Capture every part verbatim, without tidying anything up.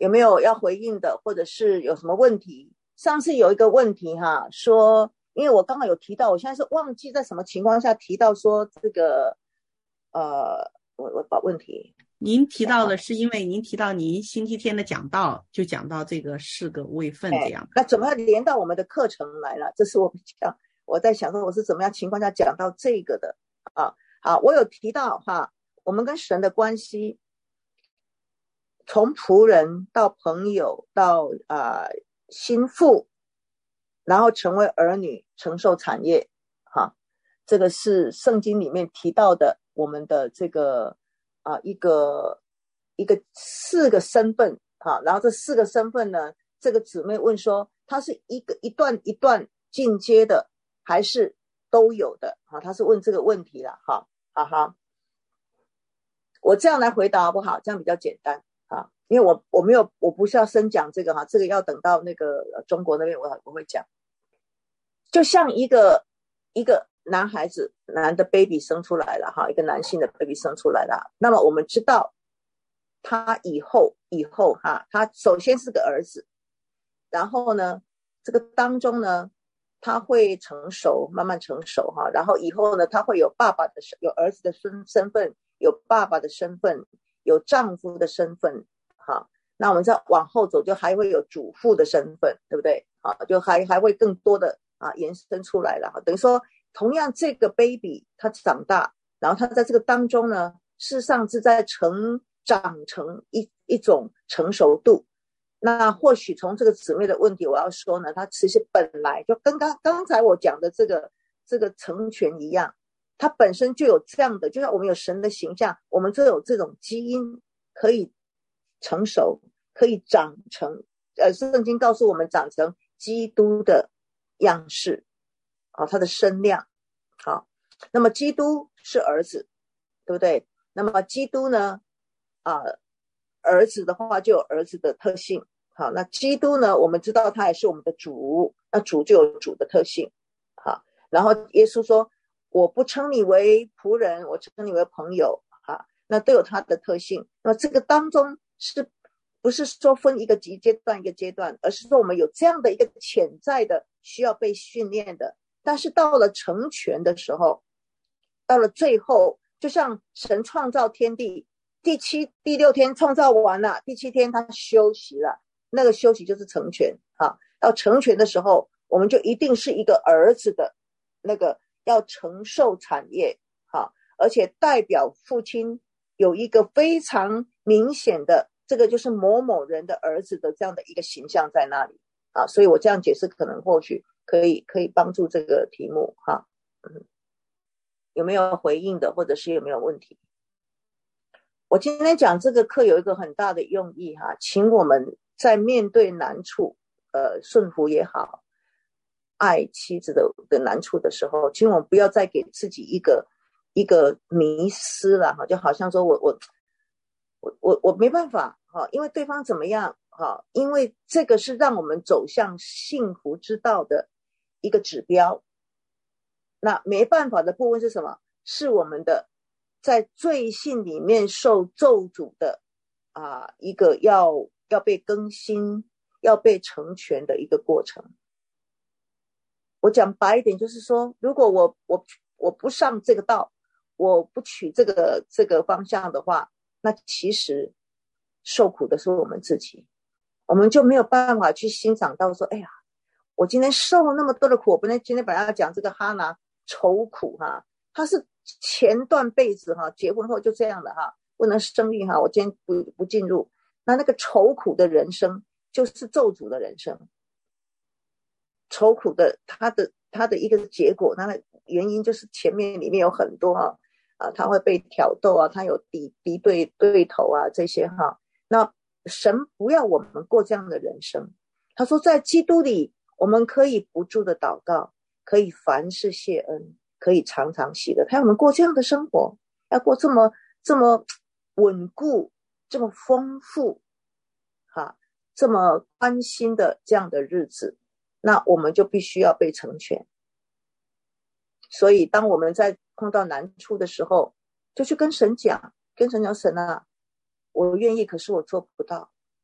有没有要回应的，或者是有什么问题？上次有一个问题哈，说因为我刚刚有提到，我现在是忘记在什么情况下提到说这个呃，我我把问题。 您提到的是因为您提到您星期天的讲道，就讲到这个四个位分这样的。 那怎么连到我们的课程来了？这是我比较我在想说我是怎么样情况下讲到这个的啊？好，我有提到哈，我们跟神的关系，从仆人到朋友到啊、呃、心腹，然后成为儿女，承受产业，哈，这个是圣经里面提到的我们的这个啊、呃、一个一个四个身份哈，然后这四个身份呢，这个姊妹问说，它是一个一段一段进阶的，还是都有的？哈，她是问这个问题了，哈，好好，我这样来回答好不好？这样比较简单啊，因为我我没有我不是要深讲这个哈，这个要等到那个中国那边我我会讲。就像一个一个男孩子，男的 baby 生出来了哈，一个男性的 baby 生出来了，那么我们知道他以后以后哈，他首先是个儿子，然后呢，这个当中呢，他会成熟，慢慢成熟哈，然后以后呢，他会有爸爸的有儿子的身身份，有爸爸的身份，有丈夫的身份哈。那我们再往后走，就还会有主妇的身份，对不对？啊，就还还会更多的啊延伸出来了。等于说，同样这个 baby 他长大，然后他在这个当中呢，事实上是在成长成一一种成熟度。那或许从这个姊妹的问题，我要说呢，他其实本来就跟刚刚才我讲的这个这个成全一样，他本身就有这样的，就像我们有神的形象，我们就有这种基因可以成熟，可以长成，呃，圣经告诉我们长成基督的样式，啊，他的身量，好，那么基督是儿子，对不对？那么基督呢，啊，儿子的话就有儿子的特性，好，那基督呢，我们知道他也是我们的主，那主就有主的特性，好，然后耶稣说，我不称你为仆人，我称你为朋友，好，那都有他的特性。那么这个当中是不是说分一个阶段一个阶段，而是说我们有这样的一个潜在的需要被训练的，但是到了成全的时候，到了最后，就像神创造天地，第七第六天创造完了，第七天他休息了，那个休息就是成全啊。到成全的时候，我们就一定是一个儿子的那个要承受产业啊，而且代表父亲有一个非常明显的，这个就是某某人的儿子的这样的一个形象在那里啊。所以我这样解释可能或许可以可以帮助这个题目哈。嗯，有没有回应的，或者是有没有问题？我今天讲这个课有一个很大的用意哈，请我们在面对难处，呃，顺服也好，爱妻子的的难处的时候，请我们不要再给自己一个一个迷失了哈，就好像说我我我我我没办法哈，因为对方怎么样哈，因为这个是让我们走向幸福之道的一个指标。那没办法的部分是什么？是我们的在罪性里面受咒诅的啊，一个要要被更新、要被成全的一个过程。我讲白一点，就是说，如果我我我不上这个道，我不取这个这个方向的话，那其实受苦的是我们自己，我们就没有办法去欣赏到说，哎呀，我今天受了那么多的苦。我本来今天本来要讲这个哈拿愁苦哈，他是前段辈子哈，结婚后就这样的哈，不能生育哈，我今天不不进入。那那个愁苦的人生就是咒诅的人生，愁苦的他的他的一个结果，他的原因就是前面里面有很多哈啊，他会被挑逗啊，他有敌敌对对头啊这些哈。那神不要我们过这样的人生，他说在基督里我们可以不住的祷告，可以凡事谢恩，可以常常喜乐。他要我们过这样的生活，要过这么这么稳固、这么丰富、哈、这么安心的这样的日子，那我们就必须要被成全。所以当我们在碰到难处的时候，就去跟神讲，跟神讲，神啊，我愿意，可是我做不到。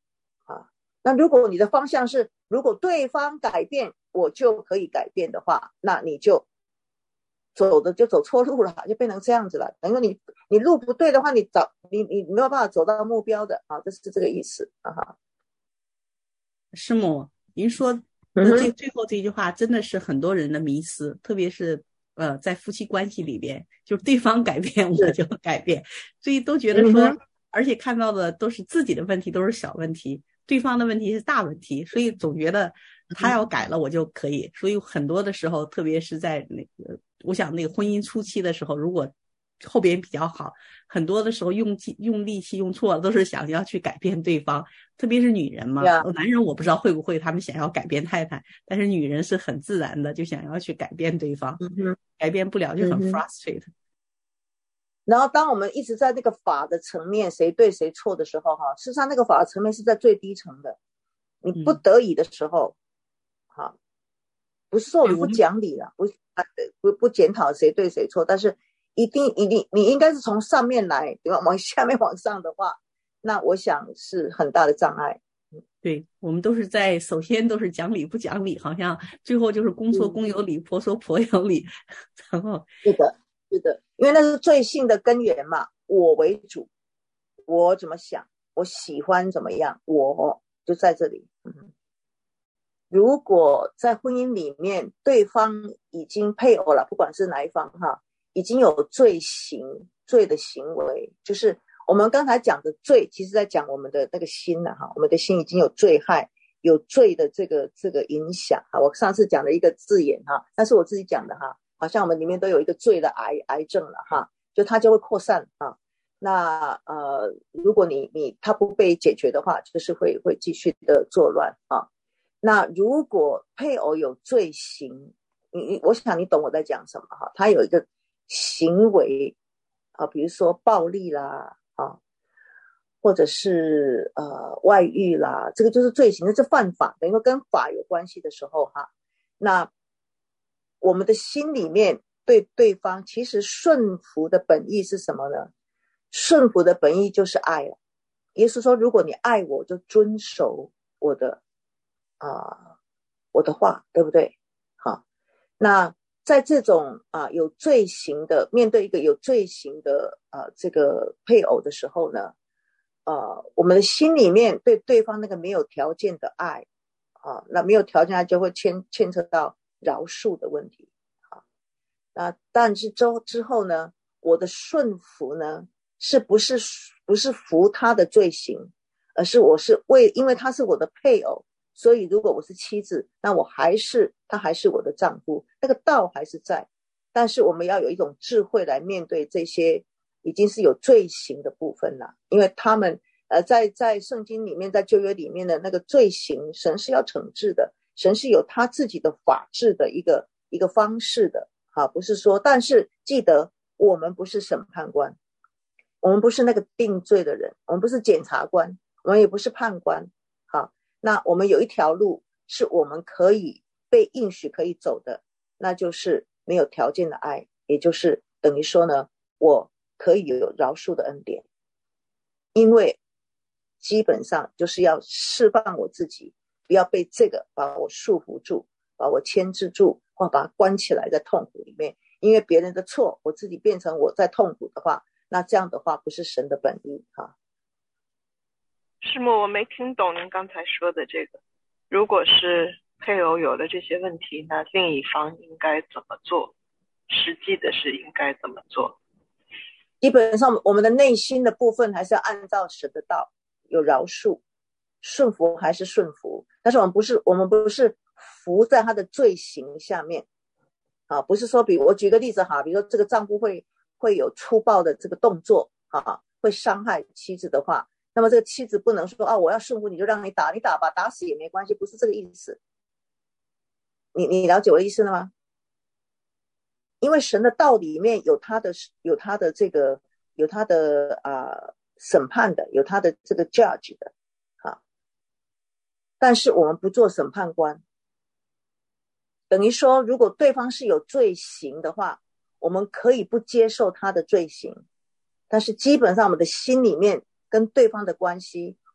啊。那如果你的方向是如果对方改变我就可以改变的话，那你就走的就走错路了，就变成这样子了。等于你你路不对的话，你找你你没有办法走到目标的啊，这是这个意思啊哈。 师母，您说的这最后这句话真的是很多人的迷思，特别是呃在夫妻关系里边，就是对方改变我就改变，所以都觉得说，而且看到的都是自己的问题都是小问题，对方的问题是大问题，所以总觉得他要改了我就可以。所以很多的时候，特别是在那个我想那个婚姻初期的时候，如果后边比较好，很多的时候用用力气用错了，都是想要去改变对方，特别是女人嘛。Yeah. 男人我不知道会不会他们想要改变太太，但是女人是很自然的就想要去改变对方，嗯、改变不了就很 frustrate、嗯。 然后当我们一直在那个法的层面谁对谁错的时候哈，事实上那个法的层面是在最低层的，你不得已的时候哈、嗯，不是说我们不讲理了，不不不检讨谁对谁错，但是一定一定你应该是从上面来，对吧？往下面往上的话，那我想是很大的障碍。 对，我们都是在首先都是讲理不讲理，好像最后就是公说公有理、嗯、婆说婆有理，然后是的是的，因为那是罪性的根源嘛，我为主，我怎么想，我喜欢怎么样，我就在这里。嗯，如果在婚姻里面对方已经配偶了，不管是哪一方哈，已经有罪行罪的行为，就是我们刚才讲的罪，其实在讲我们的那个心了哈，我们的心已经有罪害，有罪的这个这个影响哈。我上次讲了一个字眼哈，那是我自己讲的哈，好像我们里面都有一个罪的癌癌症了哈，就它就会扩散哈。那呃，如果你你它不被解决的话，就是会会继续的作乱啊。那如果配偶有罪行，你我想你懂我在讲什么哈，他有一个行为啊，比如说暴力啦啊，或者是呃外遇啦，这个就是罪行，这犯法，等于说跟法有关系的时候哈，那我们的心里面对对方其实顺服的本意是什么呢？顺服的本意就是爱了。耶稣说，如果你爱我，就遵守我的啊、呃，我的话，对不对？好，那在这种啊、呃、有罪行的，面对一个有罪行的啊、呃、这个配偶的时候呢，呃，我们的心里面对对方那个没有条件的爱啊，那没有条件爱就会牵牵扯到饶恕的问题啊。那但是之之后呢，我的顺服呢，是不是不是服他的罪行，而是我是为因为他是我的配偶。所以如果我是妻子，那我还是他还是我的丈夫，那个道还是在，但是我们要有一种智慧来面对这些已经是有罪行的部分了，因为他们呃在在圣经里面，在旧约里面的那个罪行，神是要惩治的，神是有他自己的法治的一个一个方式的，好，不是说，但是记得我们不是审判官，我们不是那个定罪的人，我们不是检察官，我们也不是判官，好。那我们有一条路是我们可以被应许可以走的，那就是没有条件的爱，也就是等于说呢，我可以有饶恕的恩典，因为基本上就是要释放我自己，不要被这个把我束缚住，把我牵制住，或把它关起来在痛苦里面，因为别人的错，我自己变成我在痛苦的话，那这样的话不是神的本意哈。 师母，我没听懂您刚才说的这个。如果是配偶有了这些问题，那另一方应该怎么做？实际的是应该怎么做？ 基本上我们的内心的部分还是要按照神的道，有饶恕，顺服还是顺服，但是我们不是我们不是服在他的罪行下面啊，不是说比我举个例子哈，比如说这个丈夫会会有粗暴的这个动作啊，会伤害妻子的话，那么这个妻子不能说啊，我要顺服你就让你打，你打吧，打死也没关系，不是这个意思。你你了解我的意思了吗？因为神的道里面有他的有他的这个有他的啊、呃、审判的，有他的这个 judge 的啊，但是我们不做审判官，等于说如果对方是有罪行的话，我们可以不接受他的罪行，但是基本上我们的心里面跟对方的关系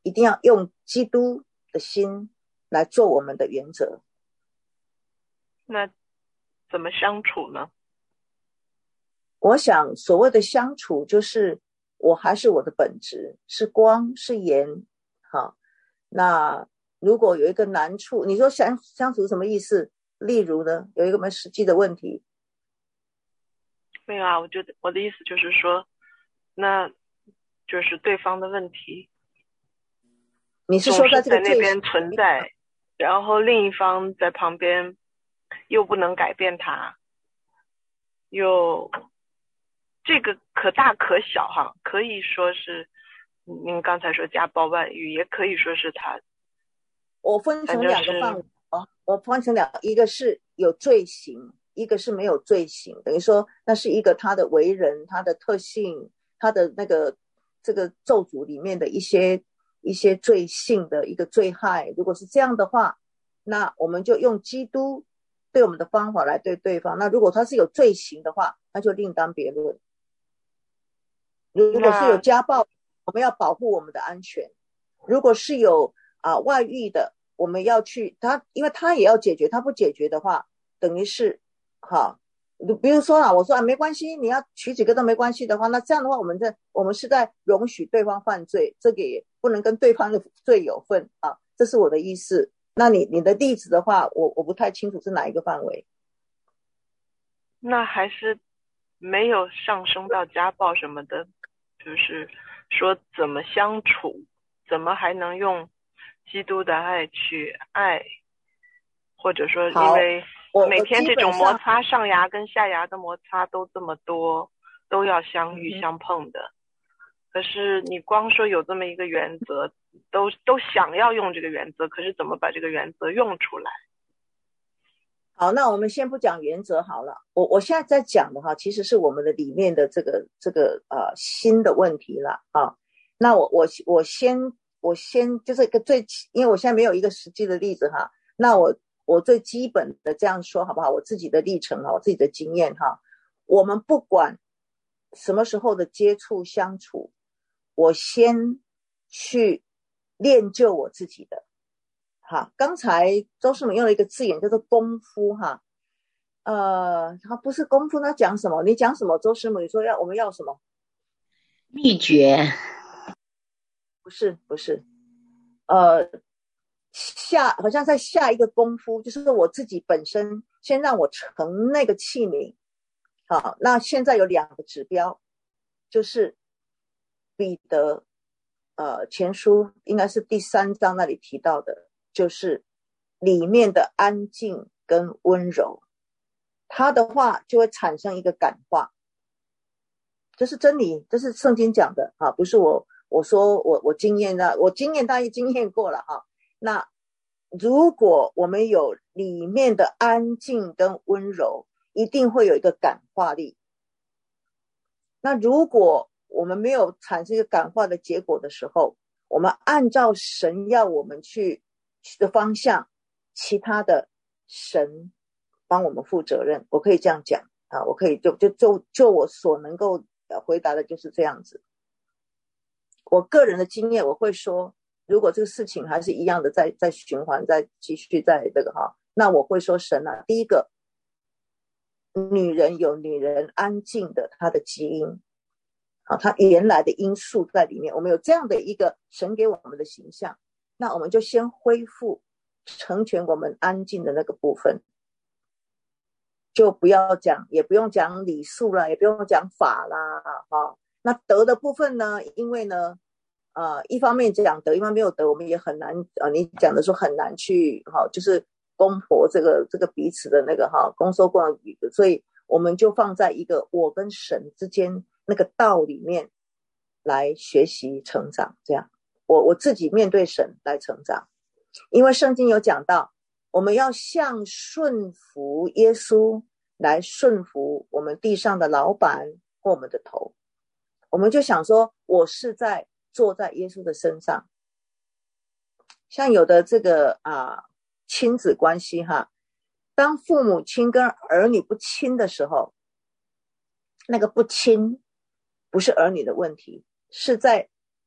一定要用基督的心来做我们的原则。 那怎么相处呢？ 我想所谓的相处就是我还是我的本质，是光是盐。好，那如果有一个难处，你说相相处什么意思？例如呢，有一个什么实际的问题？ 没有啊，我觉得我的意思就是说，那就是对方的问题， 你是说在这个那边存在，然后另一方在旁边又不能改变它，又这个可大可小哈，可以说是您刚才说家暴外遇，也可以说是他。 我分成两个范围，我分成两，一个是有罪行，一个是没有罪行，等于说那是一个他的为人，他的特性，他的那个这个咒诅里面的一些一些罪性的一个罪害。如果是这样的话，那我们就用基督对我们的方法来对对方。那如果他是有罪行的话，那就另当别论。如果是有家暴，我们要保护我们的安全。如果是有啊外遇的，我们要去他，因为他也要解决，他不解决的话，等于是哈，比如说啊，我说啊没关系，你要娶几个都没关系的话，那这样的话，我们在我们是在容许对方犯罪，这个也不能跟对方的罪有份啊，这是我的意思。那你你的例子的话，我我不太清楚是哪一个范围。 那还是没有上升到家暴什么的，就是说怎么相处，怎么还能用基督的爱去爱，或者说因为每天这种摩擦，上牙跟下牙的摩擦都这么多，都要相遇相碰的。可是你光说有这么一个原则，都都想要用这个原则，可是怎么把这个原则用出来？ 好，那我们先不讲原则好了。我我现在在讲的话，其实是我们的里面的这个这个呃新的问题了啊。那我我我先我先就是一个最，因为我现在没有一个实际的例子哈。那我我最基本的这样说好不好？我自己的历程哈，我自己的经验哈。我们不管什么时候的接触相处，我先去练就我自己的。哈，刚才周世美用了一个字眼叫做功夫哈，呃，他不是功夫，他讲什么？你讲什么？周师母，你说要我们要什么？ 秘诀？ 不是，不是，呃，下好像在下一个功夫，就是我自己本身先让我成那个器皿。好，那现在有两个指标，就是彼得呃前书应该是第三章那里提到的。就是里面的安静跟温柔，它的话就会产生一个感化，这是真理，这是圣经讲的啊，不是我我说我我经验的，我经验大概经验过了哈。那如果我们有里面的安静跟温柔，一定会有一个感化力。那如果我们没有产生一个感化的结果的时候，我们按照神要我们去的方向，其他的神帮我们负责任，我可以这样讲啊，我可以就就就就我所能够回答的就是这样子。我个人的经验，我会说，如果这个事情还是一样的在在循环，在继续在这个哈，那我会说神啊，第一个，女人有女人安静的她的基因啊，她原来的因素在里面，我们有这样的一个神给我们的形象。那我们就先恢复成全我们安静的那个部分，就不要讲，也不用讲礼数啦，也不用讲法啦，哈。那德的部分呢？因为呢，呃，一方面讲德，一方面没有德，我们也很难，呃，你讲的说很难去，哈，就是公婆这个这个彼此的那个哈，公说公语，所以我们就放在一个我跟神之间那个道里面来学习成长，这样。我我自己面对神来成长，因为圣经有讲到，我们要像顺服耶稣来顺服我们地上的老板或我们的头。我们就想说，我是在坐在耶稣的身上。像有的这个啊亲子关系哈，当父母亲跟儿女不亲的时候，那个不亲不是儿女的问题，是在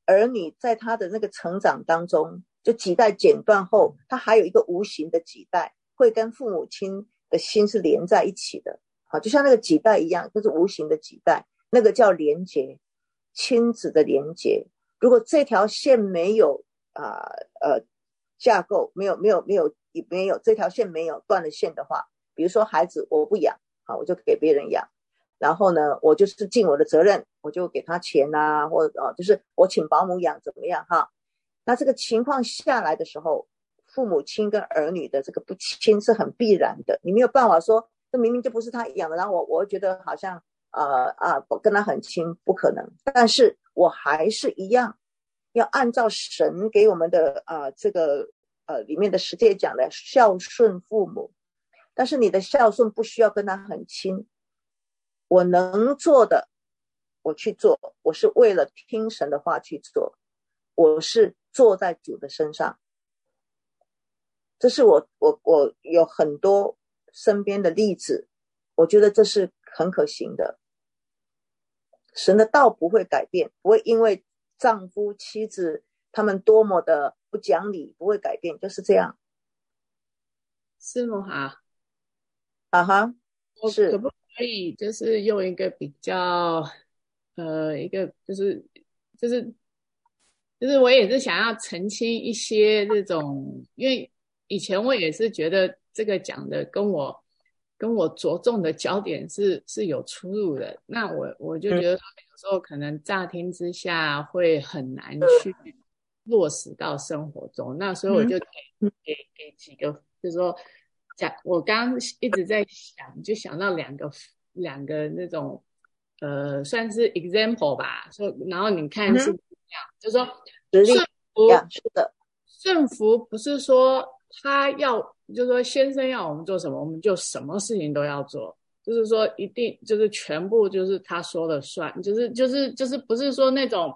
儿女在他的那个成长当中，就脐带剪断后，他还有一个无形的脐带，会跟父母亲的心是连在一起的，好，就像那个脐带一样，就是无形的脐带，那个叫连结，亲子的连结。如果这条线没有啊 呃, 呃架构，没有没有没有没有这条线没有断了线的话，比如说孩子我不养，好，我就给别人养，然后呢，我就是尽我的责任，我就给他钱啊，或者、哦、就是我请保姆养怎么样哈？那这个情况下来的时候，父母亲跟儿女的这个不亲是很必然的，你没有办法说这明明就不是他养的，然后我我觉得好像呃啊我跟他很亲，不可能。但是我还是一样要按照神给我们的呃这个呃里面的十诫讲的孝顺父母，但是你的孝顺不需要跟他很亲，我能做的我去做，我是为了听神的话去做，我是坐在主的身上。这是我我我有很多身边的例子，我觉得这是很可行的。神的道不会改变，不会因为丈夫妻子他们多么的不讲理不会改变，就是这样。 师母好。 啊哈， 我可不可以就是用一个比较呃一个就是就是就是我也是想要澄清一些这种，因为以前我也是觉得这个讲的跟我跟我着重的焦点是是有出入的，那我我就觉得有时候可能乍听之下会很难去落实到生活中，那所以我就给给给几个，就是说讲，我刚刚一直在想，就想到两个两个那种呃算是 example 吧，说然后你看是不是这样，就是说顺服， 是的， 顺服不是说他要，就是说先生要我们做什么，我们就什么事情都要做，就是说一定就是全部就是他说了算，就是就是就是不是说那种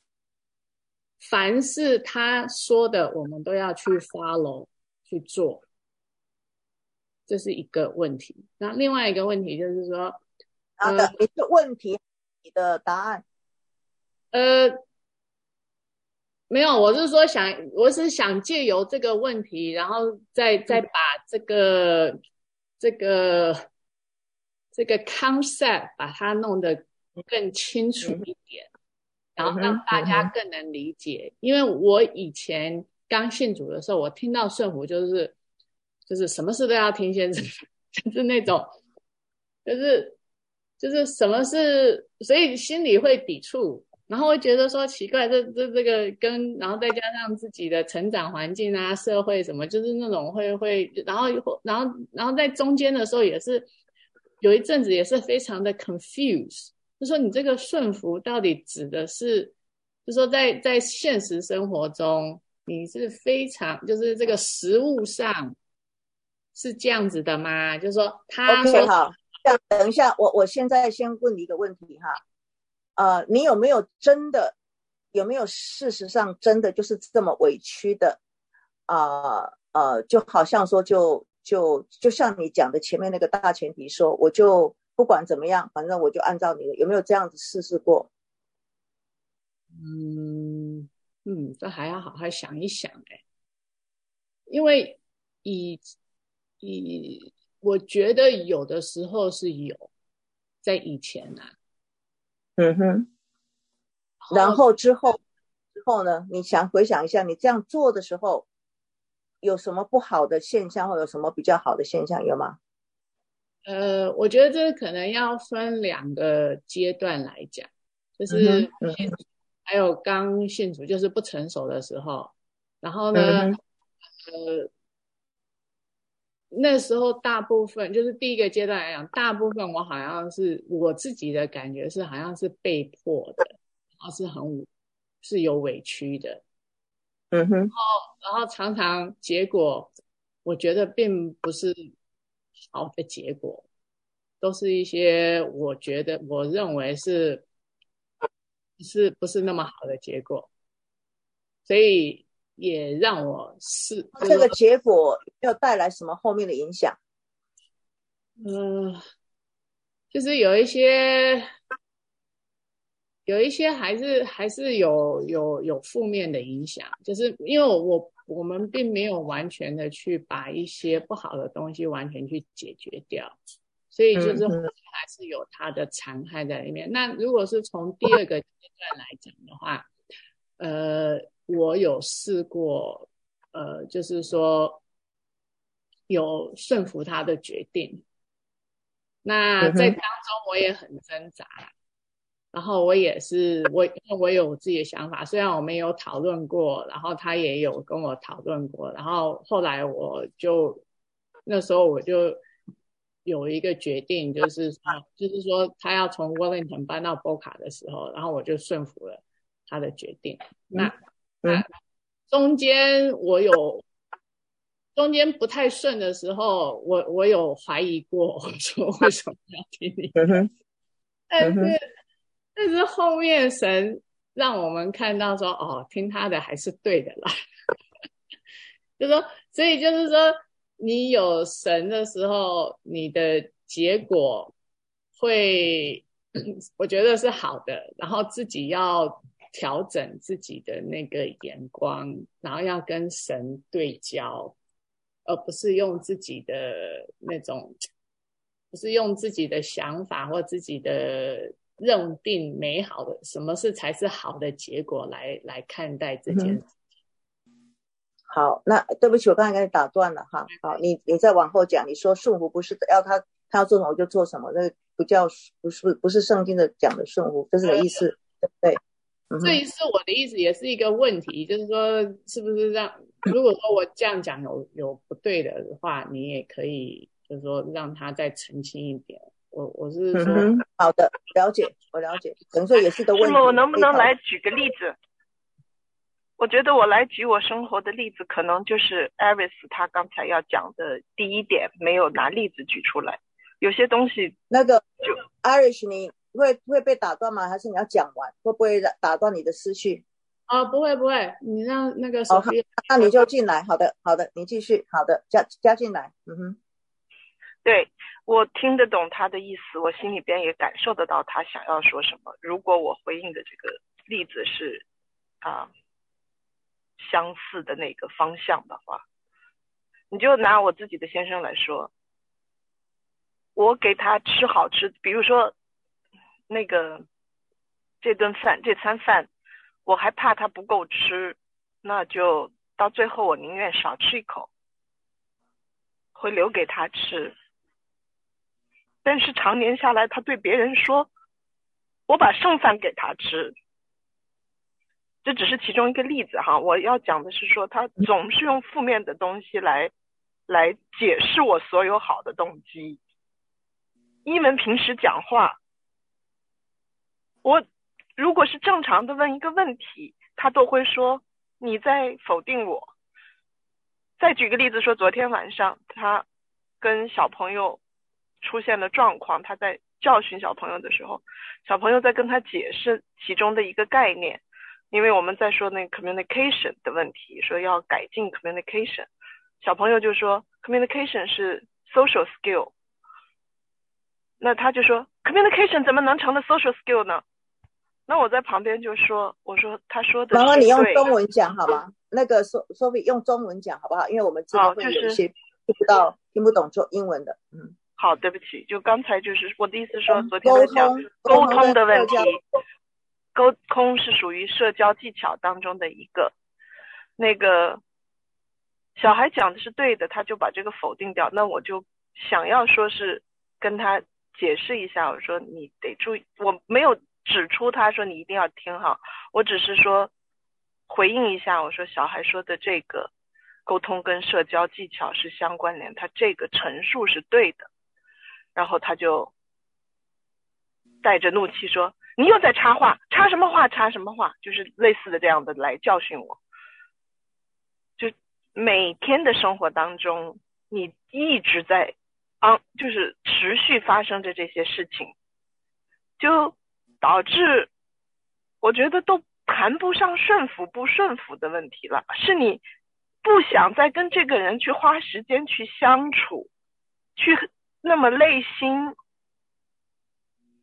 凡是他说的我们都要去 follow 去做，这是一个问题。那另外一个问题就是说， 好的，你的问题，你的答案， 呃。没有，我是说想，我是想借由这个问题，然后再再把这个这个这个 concept 把它弄得更清楚一点，然后让大家更能理解。因为我以前刚信主的时候，我听到顺服就是就是什么事都要听先生，就是那种就是就是什么事，所以心里会抵触。然后会觉得说奇怪，这这这个跟，然后再加上自己的成长环境啊、社会什么，就是那种会会，然后然后然后在中间的时候也是有一阵子也是非常的 confused， 就说你这个顺服到底指的是，就说在在现实生活中你是非常就是这个实务上是这样子的吗？就是说他说 OK 好，这样等一下，我我现在先问你一个问题哈。呃，你有没有真的有没有事实上真的就是这么委屈的啊 呃, 呃就好像说就就就像你讲的前面那个大前提说，我就不管怎么样，反正我就按照你的，有没有这样子试试过？ 嗯嗯，这还要好好想一想哎、欸，因为以以我觉得有的时候是有，在以前啊。 嗯哼，然后之后之后呢？你想回想一下，你这样做的时候有什么不好的现象，或有什么比较好的现象，有吗？ 呃，我觉得这可能要分两个阶段来讲，就是信主还有刚信主，就是不成熟的时候。然后呢，嗯、呃，那时候大部分就是第一个阶段来讲，大部分我好像是我自己的感觉是好像是被迫的，然后是很是有委屈的， 嗯哼，然后然后常常结果我觉得并不是好的结果，都是一些我觉得我认为是是不是那么好的结果，所以也让我是这个结果没有带来什么后面的影响？ 嗯、呃，就是有一些有一些还是还是有有有负面的影响，就是因为我我们并没有完全的去把一些不好的东西完全去解决掉，所以就是还是有它的残害在里面。那如果是从第二个阶段来讲的话，呃，我有试过，呃，就是说有顺服他的决定。那在当中我也很挣扎，然后我也是我因为我有我自己的想法，虽然我们有讨论过，然后他也有跟我讨论过，然后后来我就那时候我就有一个决定，就是说就是说他要从 Wellington 搬到 Boca 的时候，然后我就顺服了他的决定。那那中间我有中间不太顺的时候，我我有怀疑过，我说为什么要听你的？但是但是后面神让我们看到说，哦，听他的还是对的啦。就说，所以就是说，你有神的时候，你的结果会，我觉得是好的。然后自己要调整自己的那个眼光，然后要跟神对焦，而不是用自己的那种，不是用自己的想法或自己的认定美好的什么是才是好的结果来来看待这件事。 嗯、好，那对不起，我刚才给你打断了哈。好，你你再往后讲，你说顺服不是要他他要做什么就做什么，那不叫不是不是圣经的讲的顺服，这是个意思，对不对？嗯、 这一次我的意思也是一个问题，就是说是不是让如果说我这样讲有有不对的话，你也可以就是说让他再澄清一点。我我是说、 嗯、好的，了解，我了解，等于说也是个问题。 是吗？我能不能来举个例子？我觉得我来举我生活的例子，可能就是 Iris 他刚才要讲的第一点没有拿例子举出来。有些东西那个就 Iris 你会会被打断吗？还是你要讲完？会不会打断你的思绪？ 哦，不会不会，你让那个 Sophia、哦、 那你就进来。好的好的，你继续。好的，加加进来。嗯哼， 对，我听得懂他的意思，我心里边也感受得到他想要说什么。如果我回应的这个例子是啊、呃、相似的那个方向的话，你就拿我自己的先生来说，我给他吃好吃，比如说那个这顿饭这餐饭我还怕他不够吃，那就到最后我宁愿少吃一口，会留给他吃。但是常年下来他对别人说我把剩饭给他吃，这只是其中一个例子哈。我要讲的是说他总是用负面的东西来来解释我所有好的动机。一门平时讲话，我如果是正常的问一个问题，他都会说你在否定我。再举个例子说，昨天晚上他跟小朋友出现了状况，他在教训小朋友的时候，小朋友在跟他解释其中的一个概念，因为我们在说那个 communication 的问题，说要改进 communication， 小朋友就说 communication 是 social skill， 那他就说 communication 怎么能成了 social skill 呢？那我在旁边就说，我说他说的是对。 麻烦你用中文讲好吗？那个 Sophie 用中文讲好不好？因为我们这边会有一些听不到、哦就是、听不懂做英文的。嗯， 好，对不起，就刚才就是我的意思说，昨天在讲沟通的问题，沟通是属于社交技巧当中的一个。那个小孩讲的是对的，他就把这个否定掉。那我就想要说是跟他解释一下，我说你得注意，我没有指出他说你一定要听哈，我只是说回应一下，我说小孩说的这个沟通跟社交技巧是相关联，他这个陈述是对的。然后他就带着怒气说你又在插话，插什么话插什么话，就是类似的这样的来教训我。就每天的生活当中你一直在啊，就是持续发生着这些事情，就导致我觉得都谈不上顺服不顺服的问题了，是你不想再跟这个人去花时间去相处，去那么累心，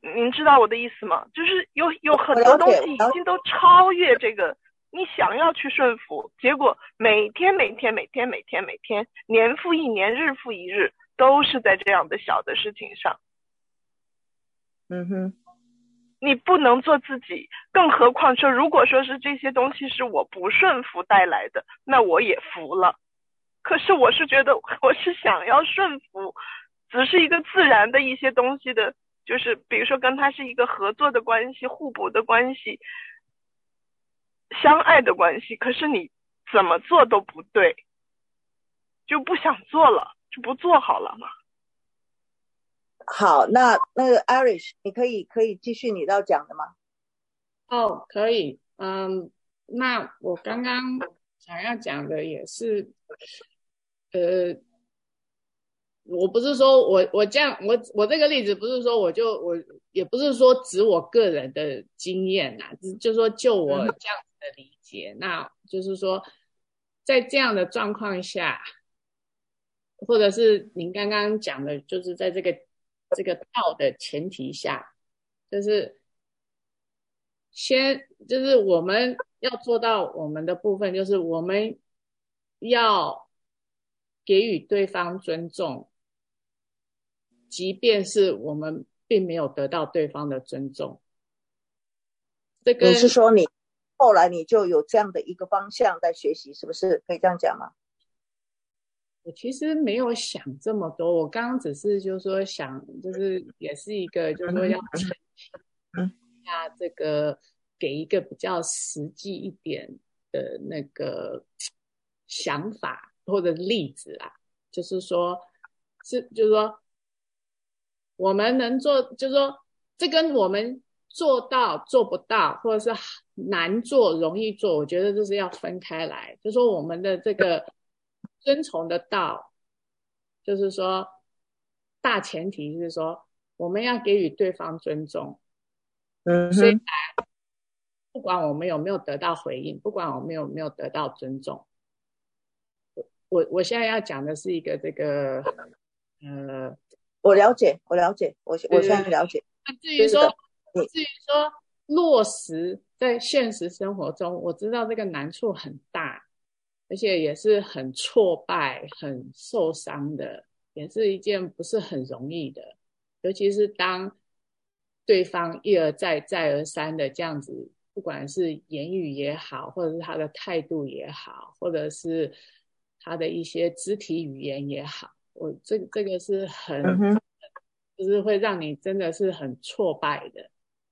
您知道我的意思吗？就是有有很多东西已经都超越这个，你想要去顺服，结果每天每天每天每天每天，年复一年，日复一日，都是在这样的小的事情上。 嗯哼， 你不能做自己，更何况说，如果说是这些东西是我不顺服带来的，那我也服了。可是我是觉得，我是想要顺服，只是一个自然的一些东西的，就是比如说跟他是一个合作的关系、互补的关系、相爱的关系，可是你怎么做都不对，就不想做了，就不做好了嘛。 好，那那个 Irish 你可以可以继续你要讲的吗？ 哦，可以。嗯，那我刚刚想要讲的也是，呃，我不是说我我这样我我这个例子不是说我就我也不是说指我个人的经验呐，就说就我这样子的理解，嗯、那就是说在这样的状况下，或者是您刚刚讲的，就是在这个这个道的前提下，就是先就是我们要做到我们的部分，就是我们要给予对方尊重，即便是我们并没有得到对方的尊重。这个你是说你后来你就有这样的一个方向在学习，是不是可以这样讲吗？ 我其实没有想这么多，我刚刚只是就是说想，就是也是一个就是说要澄清一下这个，给一个比较实际一点的那个想法或者例子啊，就是说是就是说我们能做，就是说这跟我们做到做不到，或者是难做容易做，我觉得这是要分开来。就是说我们的这个遵从的道，就是说大前提是说我们要给予对方尊重。 嗯哼， 虽然不管我们有没有得到回应，不管我们有没有得到尊重，我我现在要讲的是一个这个呃， 我了解，我了解，我我现在了解。 那至于说，至于说落实在现实生活中，我知道这个难处很大，而且也是很挫败、很受伤的，也是一件不是很容易的。尤其是当对方一而再、再而三的这样子，不管是言语也好，或者是他的态度也好，或者是他的一些肢体语言也好，我这这个是很。嗯就是会让你真的是很挫败的，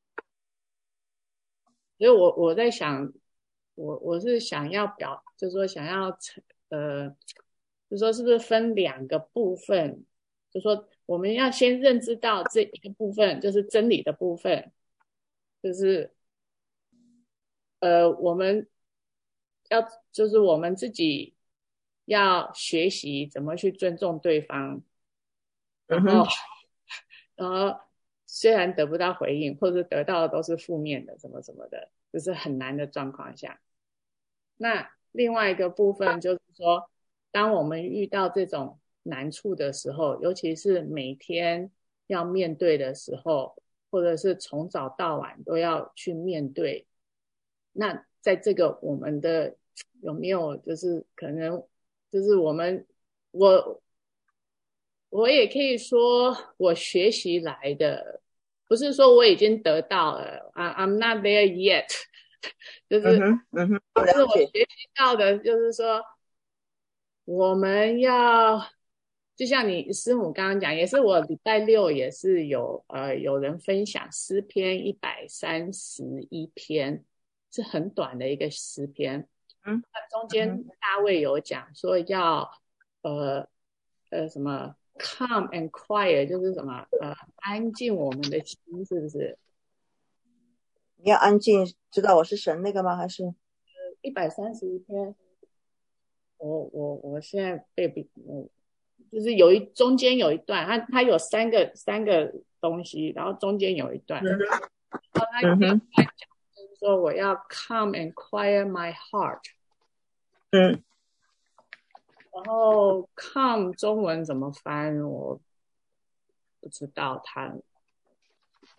所以我我在想，我我是想要表，就是说想要呃，就是说是不是分两个部分，就是说我们要先认知到这一个部分，就是真理的部分，就是呃，我们要就是我们自己要学习怎么去尊重对方，然后。嗯然后虽然得不到回应，或者得到的都是负面的，什么什么的，就是很难的状况下。那另外一个部分就是说，当我们遇到这种难处的时候，尤其是每天要面对的时候，或者是从早到晚都要去面对，那在这个我们的有没有就是可能就是我们我。我也可以说我学习来的，不是说我已经得到了 I'm not there yet 就是、 嗯嗯、 就是我学习到的就是说我们要就像你师母刚刚讲，也是我礼拜六也是有呃有人分享诗篇一百三十一篇，是很短的一个诗篇，嗯，中间大卫有讲说要呃呃什么calm and quiet 就是什么呃安静我们的心，是不是？ 你要安静，知道我是神那个吗？还是一百三十一篇？我我我现在被比我就是有一中间有一段，它它有三个三个东西，然后中间有一段，嗯、然后它有一段讲就是说我要 calm and quiet my heart， 嗯。 然后 calm 中文怎么翻我不知道，它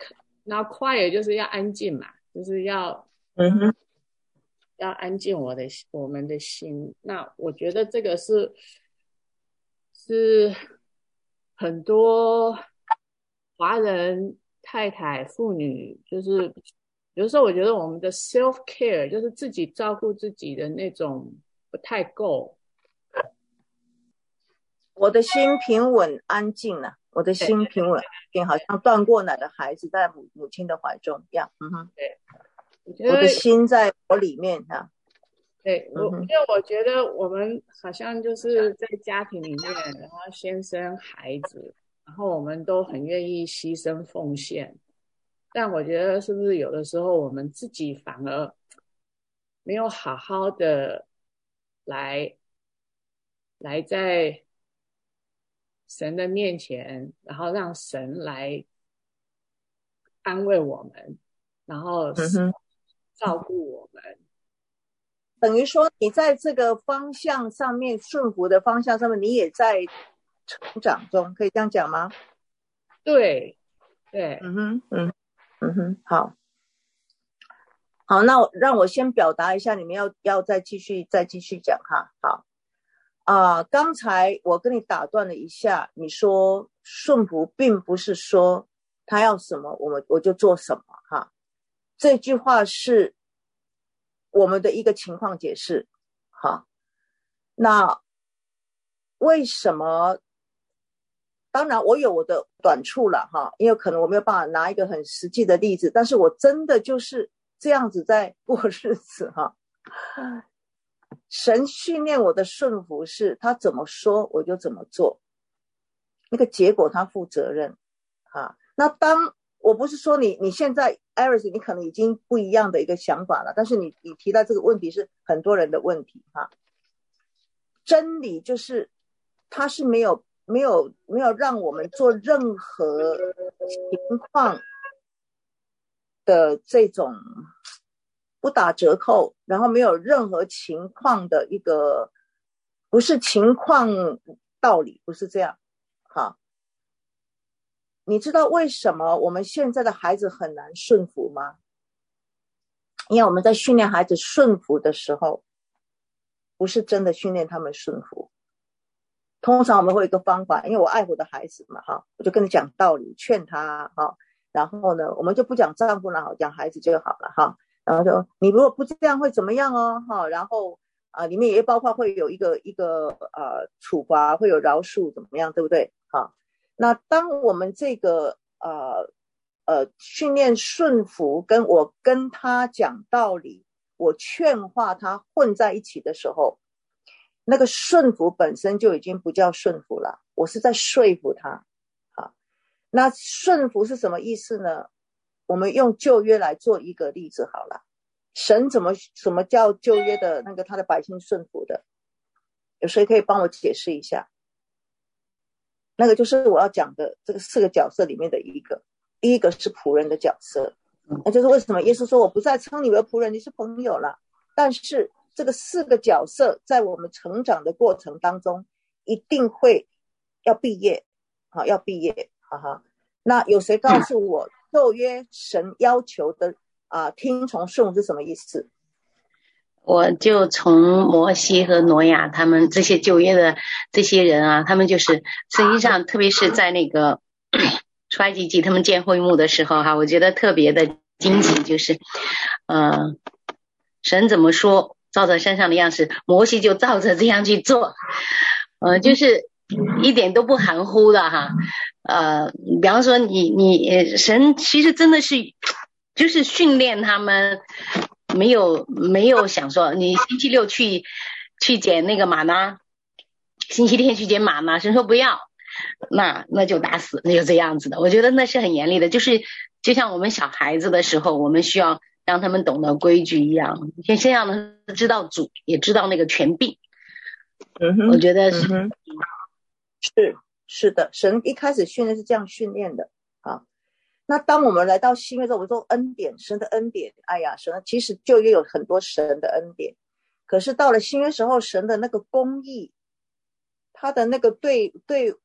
然后 quiet 就是要安静嘛，就是要嗯哼， 要安静我的我们的心。那我觉得这个是是很多华人太太妇女，就是有的时候我觉得我们的 self care 就是自己照顾自己的那种不太够。 我的心平稳安静了、啊，我的心平稳安静，好像断过奶的孩子在母母亲的怀中一样。嗯哼， 对，我觉得我的心在我里面啊。 对，我、 嗯、 因为我觉得我们好像就是在家庭里面，然后先生孩子，然后我们都很愿意牺牲奉献，但我觉得是不是有的时候我们自己反而没有好好的来来在神的面前，然后让神来安慰我们，然后照顾我们。嗯， 等于说你在这个方向上面，顺服的方向上面，你也在成长中，可以这样讲吗？ 对，对， 嗯哼，嗯嗯哼，好，好，那让我先表达一下，你们要要再继续再继续讲哈。好啊、呃，刚才我跟你打断了一下，你说顺服并不是说他要什么我们我就做什么哈，这句话是我们的一个情况解释哈。那为什么？当然我有我的短处了哈，因为可能我没有办法拿一个很实际的例子，但是我真的就是这样子在过日子哈。神训练我的顺服是他怎么说我就怎么做，那个结果他负责任啊。那当我不是说你你现在 Iris 你可能已经不一样的一个想法了，但是你你提到这个问题是很多人的问题哈。真理就是他是没有没有没有让我们做任何情况的这种不打折扣，然后没有任何情况的一个，不是情况道理，不是这样。好，你知道为什么我们现在的孩子很难顺服吗？因为我们在训练孩子顺服的时候，不是真的训练他们顺服。通常我们会有一个方法，因为我爱我的孩子嘛，哈，我就跟你讲道理，劝他哈，然后呢，我们就不讲丈夫了，好，讲孩子就好了哈。然后就你如果不这样会怎么样哦，哈，然后啊、呃，里面也包括会有一个一个呃处罚，会有饶恕，怎么样，对不对？哈，那当我们这个呃呃训练顺服，跟我跟他讲道理，我劝化他混在一起的时候，那个顺服本身就已经不叫顺服了，我是在说服他。好，那顺服是什么意思呢？我们用旧约来做一个例子好了。神怎么什么叫旧约的那个他的百姓顺服的？有谁可以帮我解释一下？那个就是我要讲的这个四个角色里面的一个，第一个是仆人的角色，那就是为什么耶稣说我不再称你为仆人，你是朋友了。但是这个四个角色在我们成长的过程当中一定会要毕业，好，要毕业，哈哈。那有谁告诉我旧约神要求的啊听从顺服是什么意思？ 我就从摩西和挪亚他们这些旧约的这些人啊，他们就是实际上特别是在那个出埃及记他们建会幕的时候哈、啊，我觉得特别的惊奇，就是呃神怎么说照着山上的样式，摩西就照着这样去做，呃就是一点都不含糊的哈。呃比方说你你神其实真的是就是训练他们，没有没有想说你星期六去去捡那个玛纳，星期天去捡玛纳，神说不要，那那就打死，那就这样子的。我觉得那是很严厉的，就是就像我们小孩子的时候，我们需要让他们懂得规矩一样，像这样的知道主，也知道那个权柄。 嗯哼， 我觉得是、 嗯、是是的，神一开始训练是这样训练的啊。那当我们来到新约之后，我们说恩典，神的恩典，哎呀，神其实旧约有很多神的恩典，可是到了新约时候，神的那个公义，他的那个对对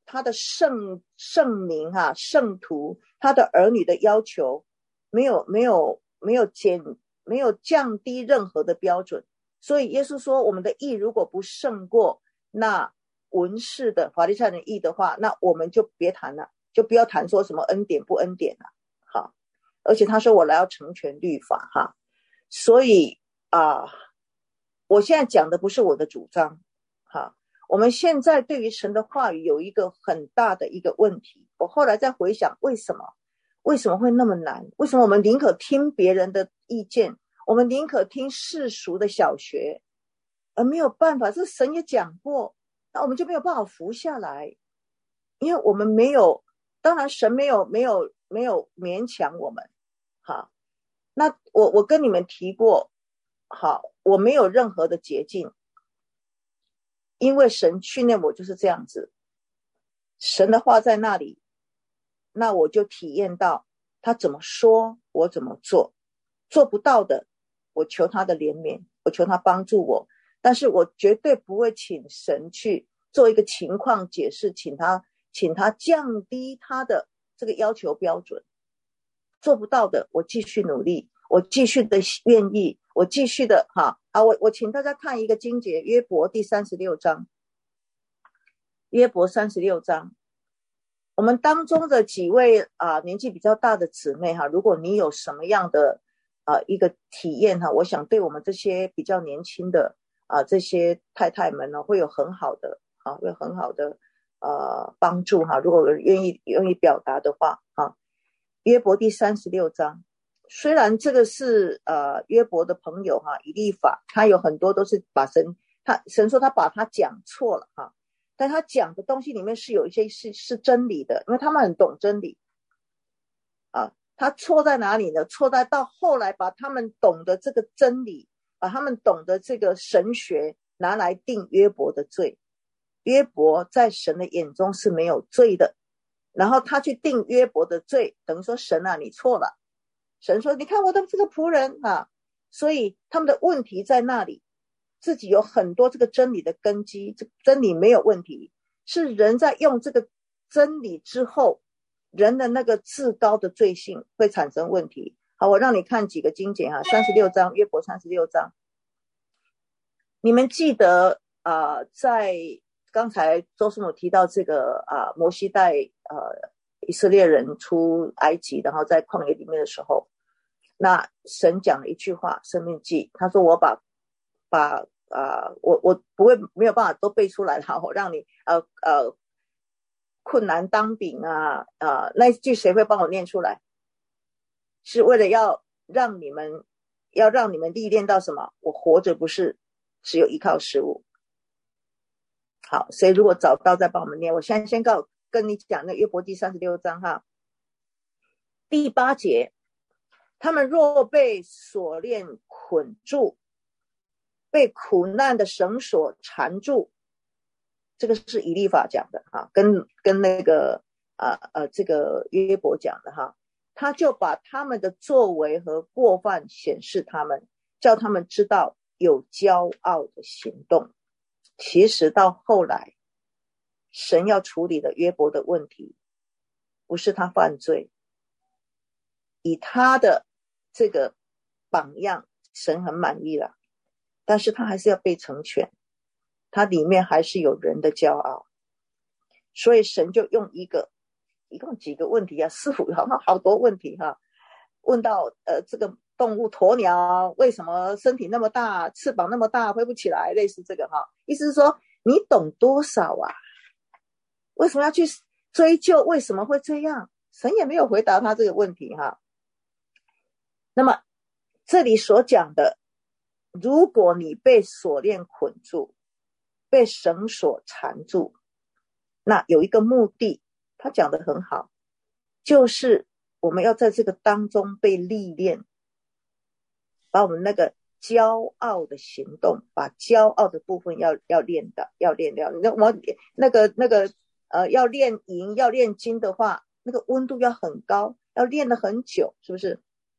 他的圣圣民哈、啊、圣徒，他的儿女的要求没有没有没有减没有降低任何的标准。所以耶稣说，我们的义如果不胜过那文士的法利赛人义的话，那我们就别谈了，就不要谈说什么恩典不恩典了。好，而且他说我来要成全律法哈。所以啊、呃，我现在讲的不是我的主张哈。我们现在对于神的话语有一个很大的一个问题，我后来再回想为什么为什么会那么难，为什么我们宁可听别人的意见，我们宁可听世俗的小学，而没有办法，这神也讲过，那我们就没有办法服下来，因为我们没有，当然神没有没有没有勉强我们。好，那我我跟你们提过，好，我没有任何的捷径，因为神训练我就是这样子，神的话在那里，那我就体验到他怎么说我怎么做，做不到的我求他的怜悯，我求他帮助我，但是我绝对不会请神去做一个情况解释，请他请他降低他的这个要求标准，做不到的我继续努力，我继续的愿意，我继续的哈啊，我我请大家看一个经节，约伯第三十六章，约伯三十六章，我们当中的几位啊年纪比较大的姊妹哈，如果你有什么样的啊一个体验哈，我想对我们这些比较年轻的啊这些太太们呢，会有很好的啊，会有很好的呃帮助哈。如果愿意愿意表达的话啊，约伯第三十六章。虽然这个是呃约伯的朋友哈以利法，他有很多都是把神他神说他把他讲错了哈，但他讲的东西里面是有一些是是真理的，因为他们很懂真理啊。他错在哪里呢？错在到后来把他们懂得这个真理，把他们懂得这个神学拿来定约伯的罪。约伯在神的眼中是没有罪的，然后他去定约伯的罪，等于说神啊你错了。神说你看我的这个仆人啊，所以他们的问题在那里，自己有很多这个真理的根基，这真理没有问题，是人在用这个真理之后，人的那个至高的罪性会产生问题。好，我让你看几个经节啊，三十六章，约伯三十六章，你们记得啊、呃，在刚才周师母提到这个啊、呃，摩西带呃以色列人出埃及，然后在旷野里面的时候，那神讲了一句话，生命记，他说我把把啊、呃、我我不会没有办法都背出来了，我让你呃呃困难当饼啊啊、呃、那句谁会帮我念出来？是为了要让你们要让你们历练到什么？我活着不是只有依靠食物。好，谁如果找到再帮我们念，我现在先告跟你讲那约伯记三十六章哈，第八节，他们若被锁链捆住，被苦难的绳索缠住，这个是以利法讲的哈，跟跟那个啊呃这个约伯讲的哈，他就把他们的作为和过犯显示他们，叫他们知道有骄傲的行动。其实到后来，神要处理的约伯的问题，不是他犯罪，以他的这个榜样，神很满意了，但是他还是要被成全，他里面还是有人的骄傲，所以神就用一个，一共几个问题啊，四五好好多问题哈、啊，问到呃这个动物鸵鸟为什么身体那么大，翅膀那么大，飞不起来，类似这个哈，意思是说你懂多少啊？为什么要去追究为什么会这样？神也没有回答他这个问题哈。那么这里所讲的，如果你被锁链捆住，被绳索缠住，那有一个目的，他讲得很好，就是我们要在这个当中被历练，把我们那个骄傲的行动，把骄傲的部分要要练的，要练掉。那我那个那个呃，要练银，要练金的话，那个温度要很高，要练得很久，是不是？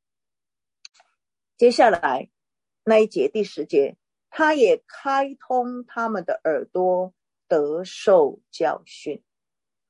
接下来那一节第十节，他也开通他们的耳朵，得受教训。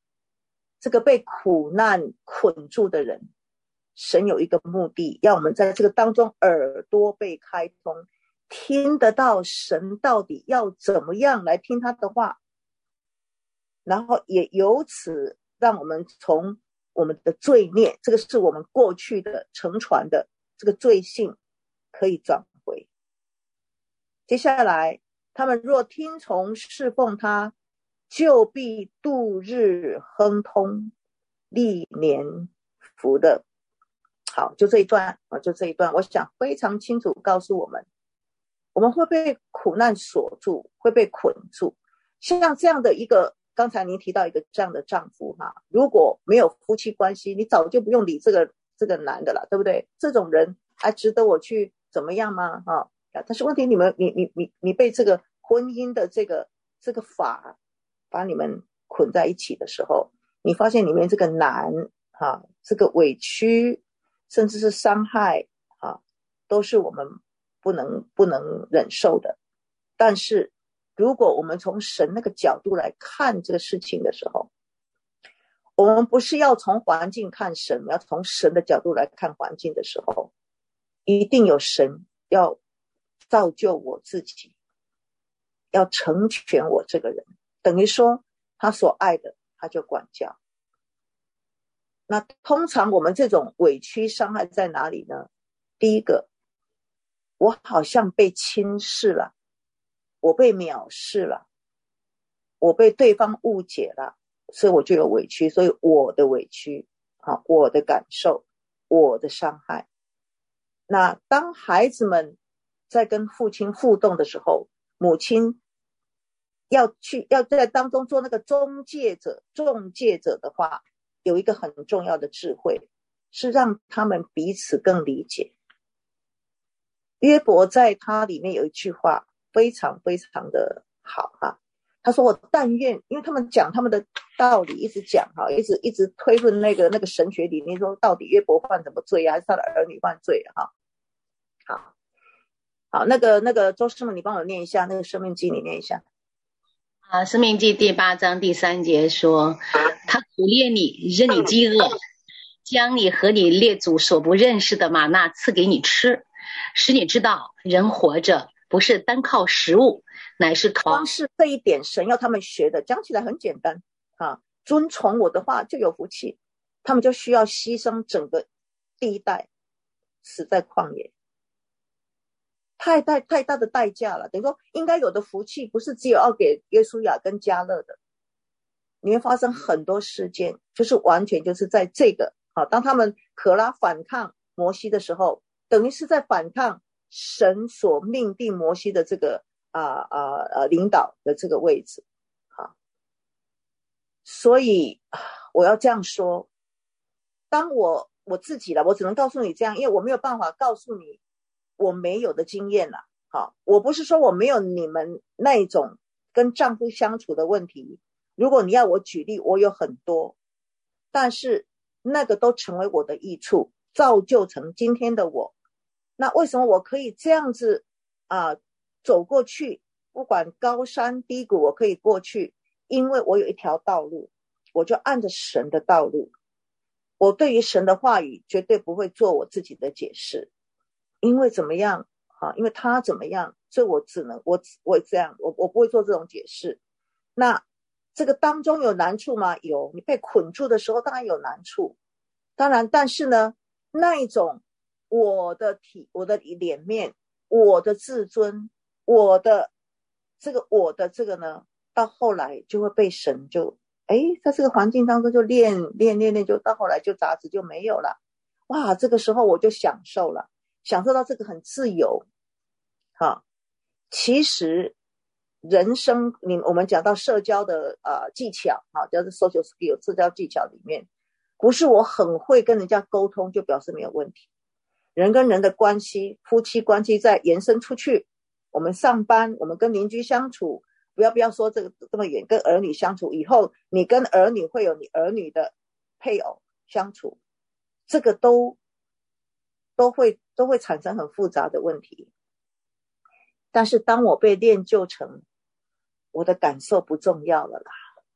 这个被苦难捆住的人，神有一个目的，要我们在这个当中耳朵被开通，听得到神到底要怎么样来听他的话，然后也由此让我们从我们的罪孽，这个是我们过去的承传的这个罪性可以转回。接下来他们若听从侍奉他，就必度日亨通，历年福乐。好，就这一段啊，就这一段，我想非常清楚告诉我们，我们会被苦难锁住，会被捆住。像这样的一个，刚才您提到一个这样的丈夫哈，如果没有夫妻关系，你早就不用理这个这个男的了，对不对？这种人还值得我去怎么样吗？哈，但是问题你们，你你你你被这个婚姻的这个这个法把你们捆在一起的时候，你发现里面这个难哈，这个委屈，甚至是伤害啊，都是我们不能不能忍受的。但是如果我们从神那个角度来看这个事情的时候，我们不是要从环境看神，要从神的角度来看环境的时候，一定有神要造就我自己，要成全我这个人，等于说他所爱的他就管教。那通常我们这种委屈伤害在哪里呢？第一个，我好像被轻视了，我被藐视了，我被对方误解了，所以我就有委屈，所以我的委屈啊，我的感受，我的伤害。那当孩子们在跟父亲互动的时候，母亲要去要在当中做那个中介者中介者的话，有一个很重要的智慧，是让他们彼此更理解。约伯在他里面有一句话非常非常的好哈，他说我但愿，因为他们讲他们的道理，一直讲哈，一直一直推论那个那个神学理念，说到底约伯犯什么罪啊，还是他的儿女犯罪啊？哈，好，好，那个那个周师母，你帮我念一下那个《申命记》，你念一下。 啊，《申命记》第八章第三节说，他苦猎你，任你饥饿，将你和你列祖所不认识的玛纳赐给你吃，使你知道人活着不是单靠食物，乃是靠。 光是这一点神要他们学的，讲起来很简单啊，遵从我的话就有福气。他们就需要牺牲整个第一代，死在旷野，太太太大的代价了。等于说应该有的福气不是只有要给约书亚跟迦勒的，里面发生很多事件，就是完全就是在这个啊，当他们可拉反抗摩西的时候，等于是在反抗神所命定摩西的这个啊啊啊领导的这个位置啊。所以我要这样说，当我我自己了，我只能告诉你这样，因为我没有办法告诉你我没有的经验了。好，我不是说我没有你们那一种跟丈夫相处的问题，如果你要我举例，我有很多，但是那个都成为我的益处，造就成今天的我。那为什么我可以这样子啊走过去，不管高山低谷我可以过去，因为我有一条道路，我就按着神的道路。我对于神的话语绝对不会做我自己的解释，因为怎么样啊？因为他怎么样，所以我只能我我这样，我我不会做这种解释。那这个当中有难处吗？有，你被捆住的时候当然有难处，当然，但是呢，那一种我的体、我的脸面、我的自尊、我的这个我的这个呢，到后来就会被神就哎，在这个环境当中就练练练练，就到后来就杂质就没有了。哇，这个时候我就享受了，享受到这个很自由。哈，其实人生，你我们讲到社交的呃技巧，哈，叫做 social skill， 社交技巧里面，不是我很会跟人家沟通就表示没有问题。人跟人的关系，夫妻关系再延伸出去，我们上班，我们跟邻居相处。不要不要说这个这么远，跟儿女相处，以后你跟儿女会有你儿女的配偶相处，这个都都会都会产生很复杂的问题。但是当我被练就成我的感受不重要了啦，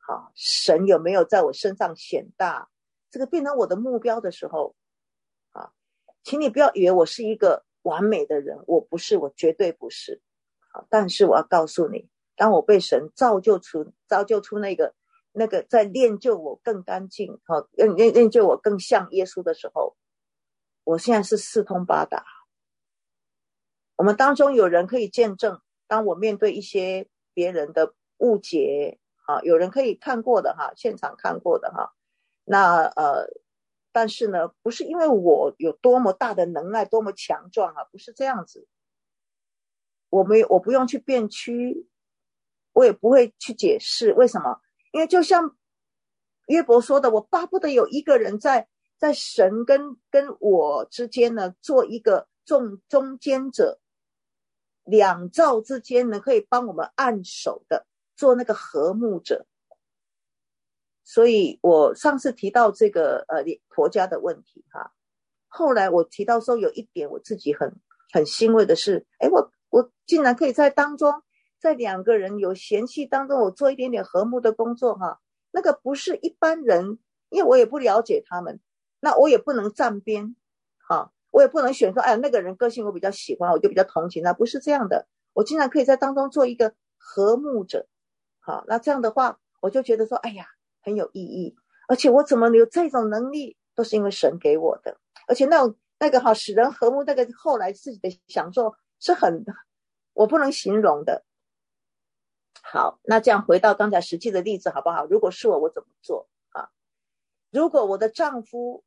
好，神有没有在我身上显大，这个变成我的目标的时候啊，请你不要以为我是一个完美的人，我不是，我绝对不是。好，但是我要告诉你，当我被神造就出造就出那个那个在练就我更干净，好，练练就我更像耶稣的时候，我现在是四通八达。我们当中有人可以见证，当我面对一些别人的误解啊，有人可以看过的哈，现场看过的哈，那呃，但是呢，不是因为我有多么大的能耐，多么强壮啊，不是这样子。我没我不用去辩屈，我也不会去解释为什么，因为就像约伯说的，我巴不得有一个人在在神跟跟我之间呢，做一个中中间者，两造之间呢，可以帮我们按手的，做那个和睦者。所以我上次提到这个呃婆家的问题哈，后来我提到说有一点我自己很很欣慰的是，哎，我我竟然可以在当中，在两个人有嫌隙当中，我做一点点和睦的工作哈，那个不是一般人，因为我也不了解他们，那我也不能站边哈，我也不能选说，哎，那个人个性我比较喜欢，我就比较同情他，不是这样的，我竟然可以在当中做一个和睦者，好，那这样的话，我就觉得说，哎呀，很有意义，而且我怎么有这种能力，都是因为神给我的，而且那种那个哈使人和睦，那个后来自己的享受是很我不能形容的。好，那这样回到刚才实际的例子好不好？如果是我，我怎么做啊？如果我的丈夫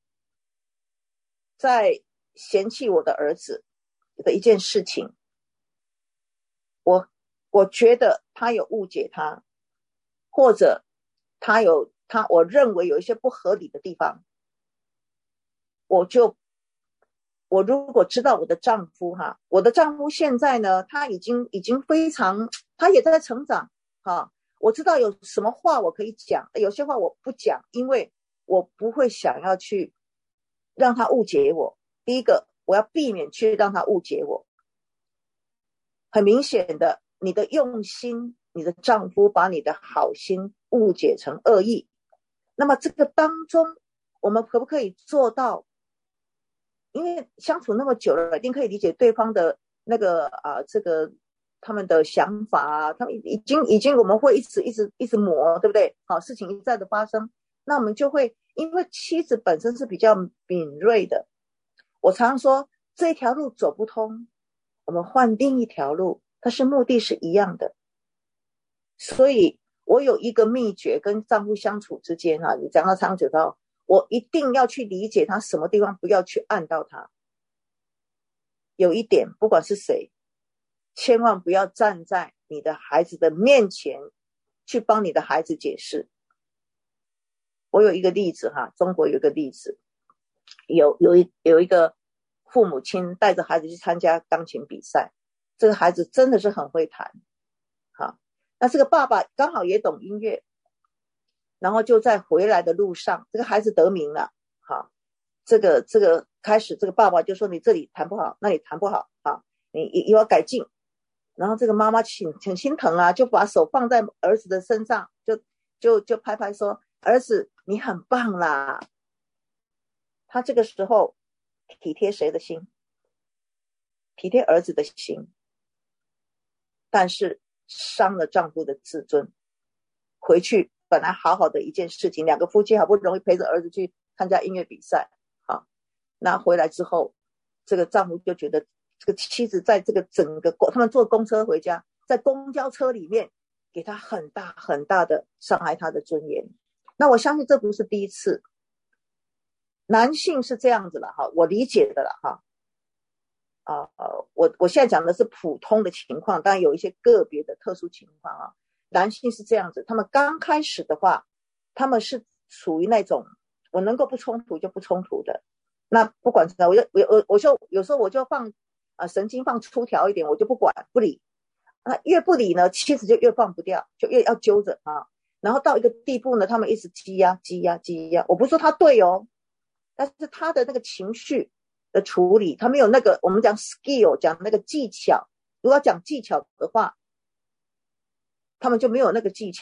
在嫌弃我的儿子的一件事情，我我觉得他有误解他，或者他有他我认为有一些不合理的地方，我就我如果知道我的丈夫哈，我的丈夫现在呢，他已经已经非常，他也在成长哈，我知道有什么话我可以讲，有些话我不讲，因为我不会想要去让他误解我。第一个，我要避免去让他误解我。很明显的，你的用心，你的丈夫把你的好心误解成恶意，那么这个当中，我们可不可以做到？因为相处那么久了，一定可以理解对方的那个啊，这个他们的想法啊，他们已经已经我们会一直一直一直磨，对不对？好，事情一再的发生，那我们就会，因为妻子本身是比较敏锐的，我常说这条路走不通，我们换另一条路，它是目的是一样的。所以我有一个秘诀，跟丈夫相处之间啊，你讲到长久到。我一定要去理解他什么地方不要去按到他。有一点，不管是谁，千万不要站在你的孩子的面前去帮你的孩子解释。我有一个例子哈，中国有一个例子，有有一有一个父母亲带着孩子去参加钢琴比赛，这个孩子真的是很会弹，好，那这个爸爸刚好也懂音乐。然后就在回来的路上，这个孩子得名了，好，这个这个开始，这个爸爸就说你这里弹不好，那里弹不好，好，你你要改进。然后这个妈妈挺挺心疼啊，就把手放在儿子的身上，就就就拍拍说，儿子你很棒啦。他这个时候体贴谁的心？体贴儿子的心，但是伤了丈夫的自尊。回去本来好好的一件事情，两个夫妻好不容易陪着儿子去参加音乐比赛，好，那回来之后，这个丈夫就觉得这个妻子在这个整个他们坐公车回家，在公交车里面给他很大很大的伤害他的尊严。那我相信这不是第一次，男性是这样子了哈，我理解的了哈。啊、呃，我我现在讲的是普通的情况，当然有一些个别的特殊情况啊。男性是这样子，他们刚开始的话，他们是属于那种我能够不冲突就不冲突的。那不管怎么样，我就我我就有时候我就放啊、呃、神经放粗条一点，我就不管不理。啊，越不理呢，妻子就越放不掉，就越要揪着啊。然后到一个地步呢，他们一直积压积压积压。我不是说他对哦，但是他的那个情绪的处理，他没有那个我们讲 skill 讲那个技巧。如果要讲技巧的话，他们就没有那个技巧，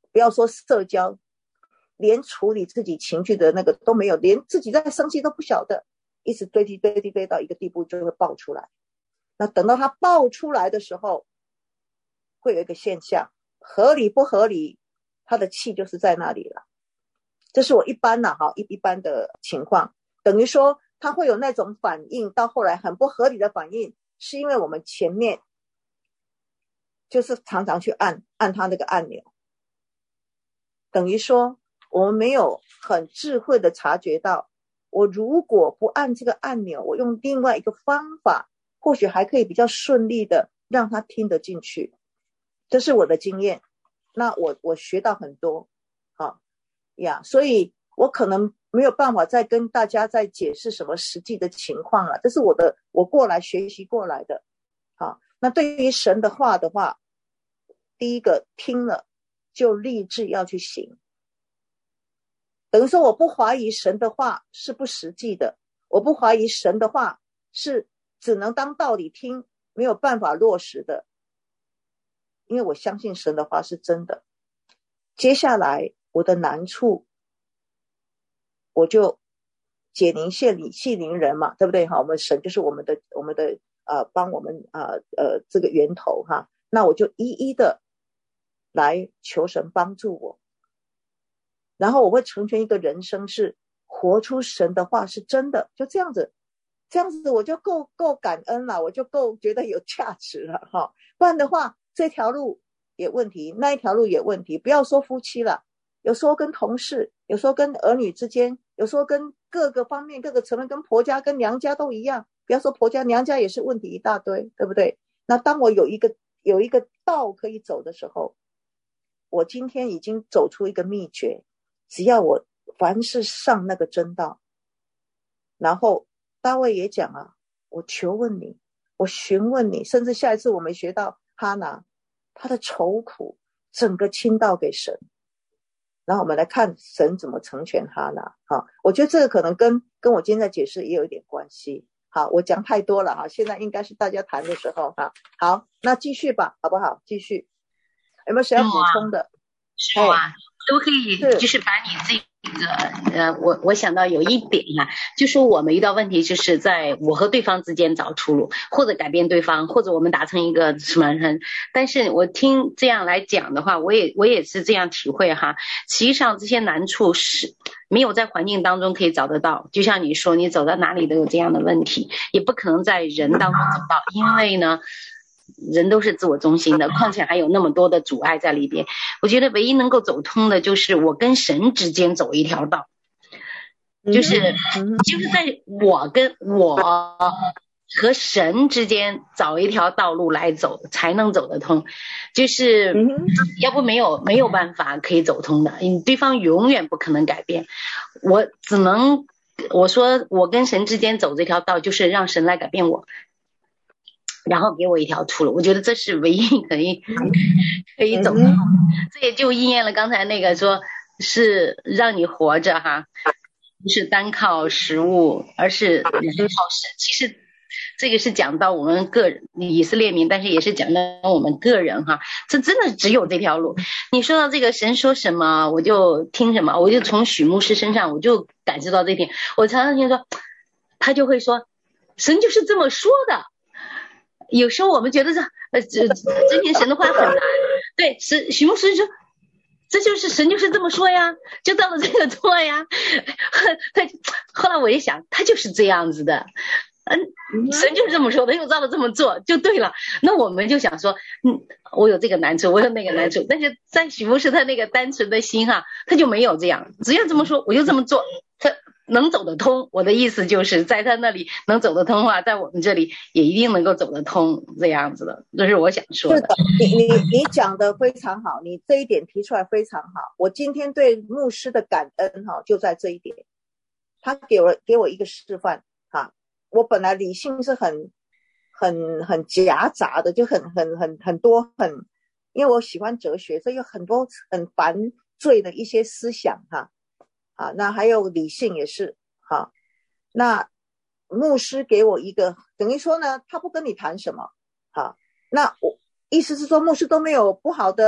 不要说社交，连处理自己情绪的那个都没有，连自己在生气都不晓得，一直堆积堆积堆到一个地步就会爆出来。那等到它爆出来的时候，会有一个现象，合理不合理，它的气就是在那里了。这是我一般啊哈一一般的情况，等于说它会有那种反应，到后来很不合理的反应，是因为我们前面就是常常去按按它那个按钮，等于说我们没有很智慧的察觉到，我如果不按这个按钮，我用另外一个方法，或许还可以比较顺利的让他听得进去。这是我的经验，那我我学到很多啊呀，所以我可能没有办法再跟大家再解释什么实际的情况了，这是我的我过来学习过来的。好，那对于神的话的话，第一个听了就立志要去行，等于说我不怀疑神的话是不实际的，我不怀疑神的话是只能当道理听，没有办法落实的，因为我相信神的话是真的。接下来我的难处，我就解铃现理系铃人嘛，对不对？我们神就是我们的我们的呃帮我们呃呃这个源头哈，那我就一一的来求神帮助我，然后我会成全一个人生，是活出神的话是真的，就这样子，这样子我就够够感恩了，我就够觉得有价值了哈。不然的话，这条路也问题，那一条路也问题，不要说夫妻了，有时候跟同事，有时候跟儿女之间，有时候跟各个方面各个层面，跟婆家跟娘家都一样，不要说婆家，娘家也是问题一大堆，对不对？那当我有一个有一个道可以走的时候，我今天已经走出一个秘诀，只要我凡是上那个真道，然后大卫也讲啊，我求问你，我询问你，甚至下一次我们学到哈拿他的愁苦整个倾倒给神，然后我们来看神怎么成全哈拿。好，我觉得这个可能跟跟我今天的解释也有一点关系。好，我讲太多了哈，现在应该是大家谈的时候哈。好，那继续吧，好不好？继续，有没有谁要补充的？ 是啊，都可以，就是把你这个呃，我我想到有一点啊，就是我们遇到问题，就是在我和对方之间找出路，或者改变对方，或者我们达成一个什么人。但是我听这样来讲的话，我也我也是这样体会哈。实际上这些难处是没有在环境当中可以找得到，就像你说，你走到哪里都有这样的问题，也不可能在人当中找到，因为呢。人都是自我中心的，况且还有那么多的阻碍在里边。我觉得唯一能够走通的就是我跟神之间走一条道，就是就是在我跟我和神之间找一条道路来走，才能走得通。就是要不没有没有办法可以走通的，你对方永远不可能改变。我只能我说我跟神之间走这条道，就是让神来改变我。然后给我一条出路，我觉得这是唯一可以可以走的路。这也就应验了刚才那个说是让你活着哈，不是单靠食物，而是人靠神。其实这个是讲到我们个人以色列民，但是也是讲到我们个人哈，这真的只有这条路。你说到这个神说什么我就听什么，我就从许牧师身上我就感受到这点。我常常听说他就会说神就是这么说的。有时候我们觉得这呃这真听神的话很难，对，是许牧师说这就是神就是这么说呀，就到了这个做呀。他后来我一想，他就是这样子的，嗯，神就是这么说的，又照着这么做就对了。那我们就想说，嗯，我有这个难处，我有那个难处，但是在许牧师他那个单纯的心哈，他就没有这样，只要这么说我就这么做，他能走得通。我的意思就是在他那里能走得通的话，在我们这里也一定能够走得通，这样子的，这是我想说的。 是的，你你你讲的非常好，你这一点提出来非常好。我今天对牧师的感恩哈，就在这一点，他给我给我一个示范哈。我本来理性是很很很夹杂的，就很很很很多很，因为我喜欢哲学，所以有很多很繁赘的一些思想哈。啊，那还有理性也是哈。那牧师给我一个，等于说呢，他不跟你谈什么，哈。那我意思是说，牧师都没有不好的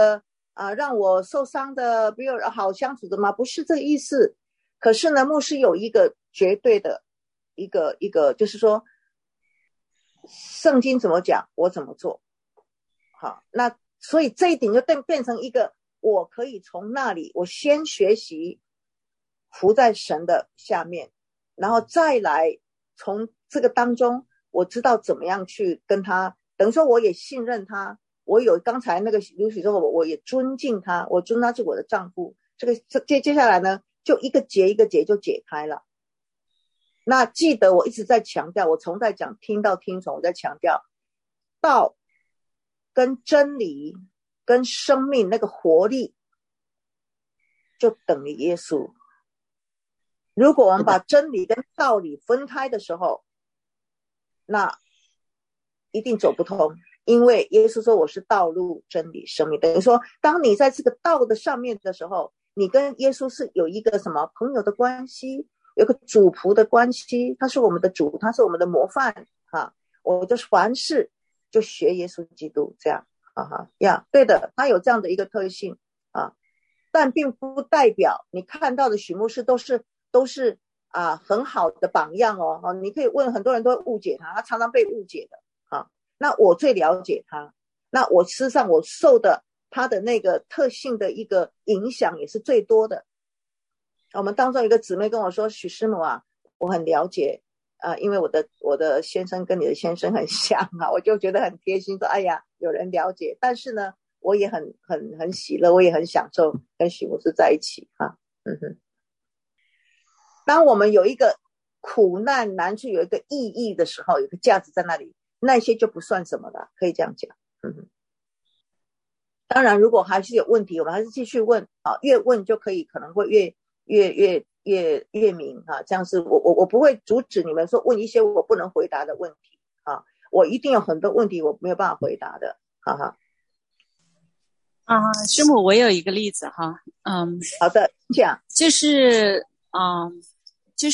啊，让我受伤的比我好相处的吗？不是这个意思。可是呢，牧师有一个绝对的一个一个，就是说，圣经怎么讲，我怎么做。好，那所以这一点就变变成一个，我可以从那里，我先学习服在神的下面，然后再来从这个当中，我知道怎么样去跟他，等于说我也信任他。我有刚才那个刘许说，我也尊敬他，我尊他是我的丈夫。这个接接下来呢，就一个结一个结就解开了。那记得我一直在强调，我从在讲听到听从，我在强调道跟真理跟生命那个活力就等于耶稣。如果我们把真理跟道理分开的时候，那一定走不通。因为耶稣说我是道路真理生命，等于说当你在这个道的上面的时候，你跟耶稣是有一个什么朋友的关系，有个主仆的关系，他是我们的主，他是我们的模范啊！我就凡事就学耶稣基督这样啊哈呀，对的，他有这样的一个特性啊，但并不代表你看到的许牧师都是都是啊很好的榜样哦。啊，你可以问，很多人都会误解他，他常常被误解的啊。那我最了解他，那我事实上我受的他的那个特性的一个影响也是最多的。我们当中有一个姊妹跟我说，许师母啊，我很了解啊、呃，因为我的我的先生跟你的先生很像啊，我就觉得很贴心，说哎呀有人了解，但是呢我也很很很喜乐，我也很享受跟许牧师在一起啊。嗯哼，当我们有一个苦难难处有一个意义的时候，有个价值在那里，那些就不算什么了，可以这样讲。嗯哼，当然如果还是有问题，我们还是继续问啊，越问就可以可能会越越越越越明啊，这样是我我我不会阻止你们说问一些我不能回答的问题啊，我一定有很多问题我没有办法回答的，哈哈。 啊，师母，我有一个例子哈，嗯， 好的，讲， 就是啊、嗯，就是。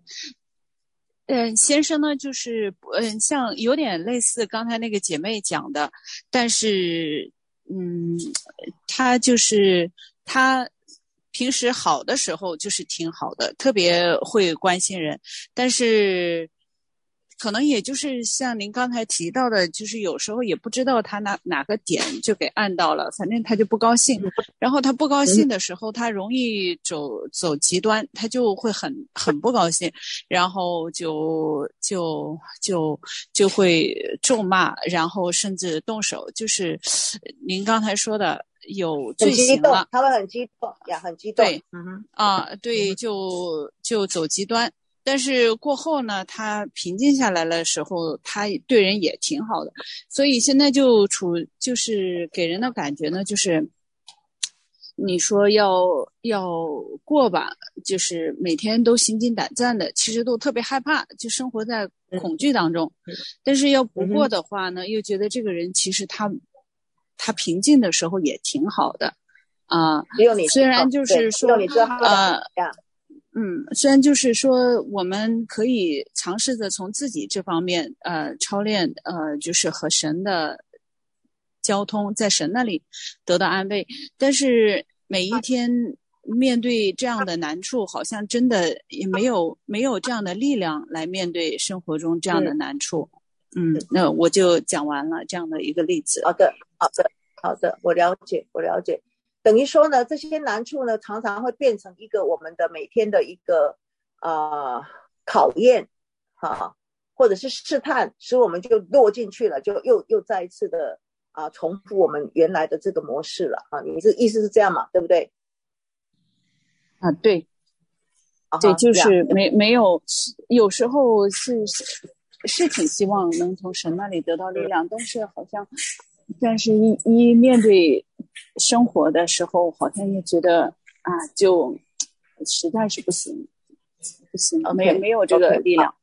嗯，先生呢，就是嗯，像有点类似刚才那个姐妹讲的，但是嗯，他就是他平时好的时候就是挺好的，特别会关心人，但是可能也就是像您刚才提到的，就是有时候也不知道他哪哪个点就给按到了，反正他就不高兴。然后他不高兴的时候，他容易走走极端，他就会很很不高兴，然后就就就就会咒骂，然后甚至动手。就是您刚才说的有罪行了， 他们很激动呀，很激动。 对，嗯啊，对，就就走极端。但是过后呢，他平静下来的时候，他对人也挺好的，所以现在就处就是给人的感觉呢，就是你说要要过吧，就是每天都心惊胆战的，其实都特别害怕，就生活在恐惧当中。嗯、但是要不过的话呢，嗯、又觉得这个人其实他他平静的时候也挺好的啊。虽然就是说啊。嗯，虽然就是说我们可以尝试着从自己这方面呃操练呃就是和神的交通，在神那里得到安慰，但是每一天面对这样的难处，好像真的也没有没有这样的力量来面对生活中这样的难处。嗯，嗯那我就讲完了这样的一个例子。 好的，好的，好的，我了解，我了解。等于说呢，这些难处呢，常常会变成一个我们的每天的一个呃考验，哈，或者是试探，使我们就落进去了，就又又再一次的啊、呃、重复我们原来的这个模式了啊。你这意思是这样嘛？对不对？ 啊，对，对，就是没没有，有时候是是挺希望能从神那里得到力量，但是好像，但是一一面对生活的时候，好像又觉得啊，就实在是不行，不行， okay, 没没有这个力量。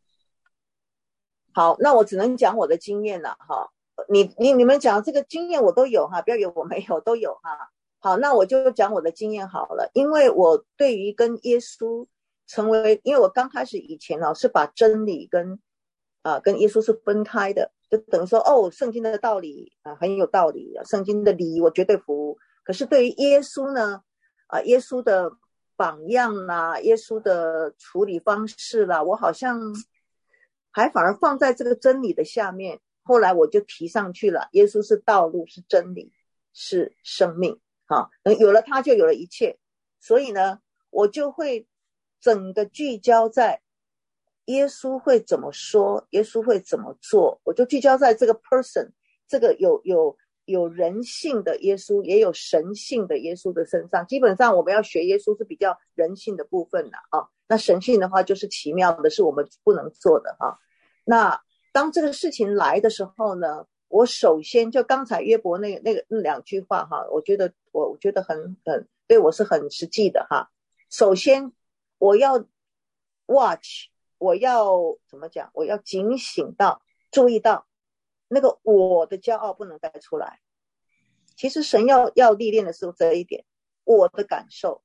Okay, 好, 好，那我只能讲我的经验了哈。你你你们讲这个经验我都有哈，不要以为我没有，都有哈。好，那我就讲我的经验好了，因为我对于跟耶稣成为，因为我刚开始以前啊是把真理跟啊、呃、跟耶稣是分开的，就等于说哦，圣经的道理啊很有道理，圣经的理我绝对服， 可是对于耶稣呢，啊，耶稣的榜样啦，耶稣的处理方式啦，我好像还反而放在这个真理的下面。后来我就提上去了，耶稣是道路，是真理，是生命啊，有了他就有了一切。所以呢，我就会整个聚焦在耶稣会怎么说，耶稣会怎么做，我就聚焦在这个 person， 这个有有有人性的耶稣，也有神性的耶稣的身上。基本上我们要学耶稣是比较人性的部分的啊，那神性的话就是奇妙的，是我们不能做的啊。那当这个事情来的时候呢，我首先就刚才约伯那那个那两句话哈，我觉得我我觉得很很对我是很实际的哈。首先我要 watch， 我要怎么讲？我要警醒到注意到那个我的骄傲不能带出来。其实神要要历练的是这一点，我的感受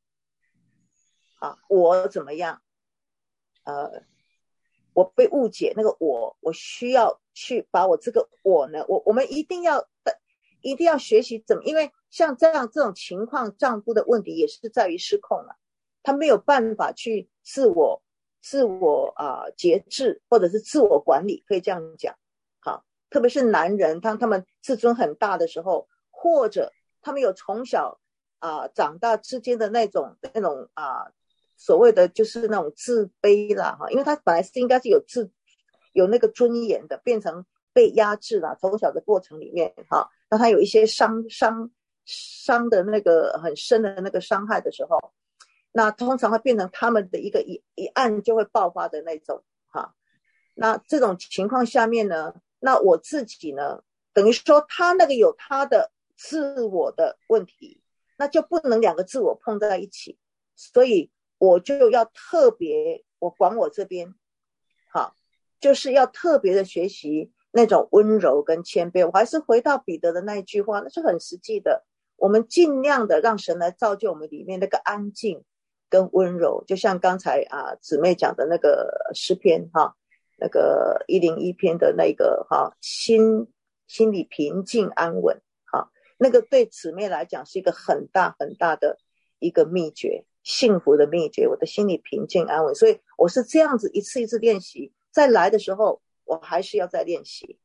啊，我怎么样？呃。我被误解，那个我，我需要去把我这个我呢，我我们一定要一定要学习怎么，因为像这样这种情况，丈夫的问题也是在于失控了，他没有办法去自我自我啊、呃、节制，或者是自我管理，可以这样讲。好，特别是男人，当他们自尊很大的时候，或者他们有从小啊、呃、长大之间的那种那种啊。呃所谓的就是那种自卑啦，因为他本来是应该是有自有那个尊严的，变成被压制了。从小的过程里面哈，那他有一些伤伤伤的那个很深的那个伤害的时候，那通常会变成他们的一个一一按就会爆发的那种哈。那这种情况下面呢，那我自己呢，等于说他那个有他的自我的问题，那就不能两个自我碰在一起，所以我就要特别，我管我这边，好，就是要特别的学习那种温柔跟谦卑。我还是回到彼得的那一句话，那是很实际的。我们尽量的让神来造就我们里面那个安静跟温柔，就像刚才啊姊妹讲的那个诗篇哈，那个一零一篇的那个哈，心心里平静安稳哈，那个对姊妹来讲是一个很大很大的一个秘诀。幸福的秘诀，我的心里平静安稳，所以我是这样子一次一次练习，再来的时候我还是要再练习。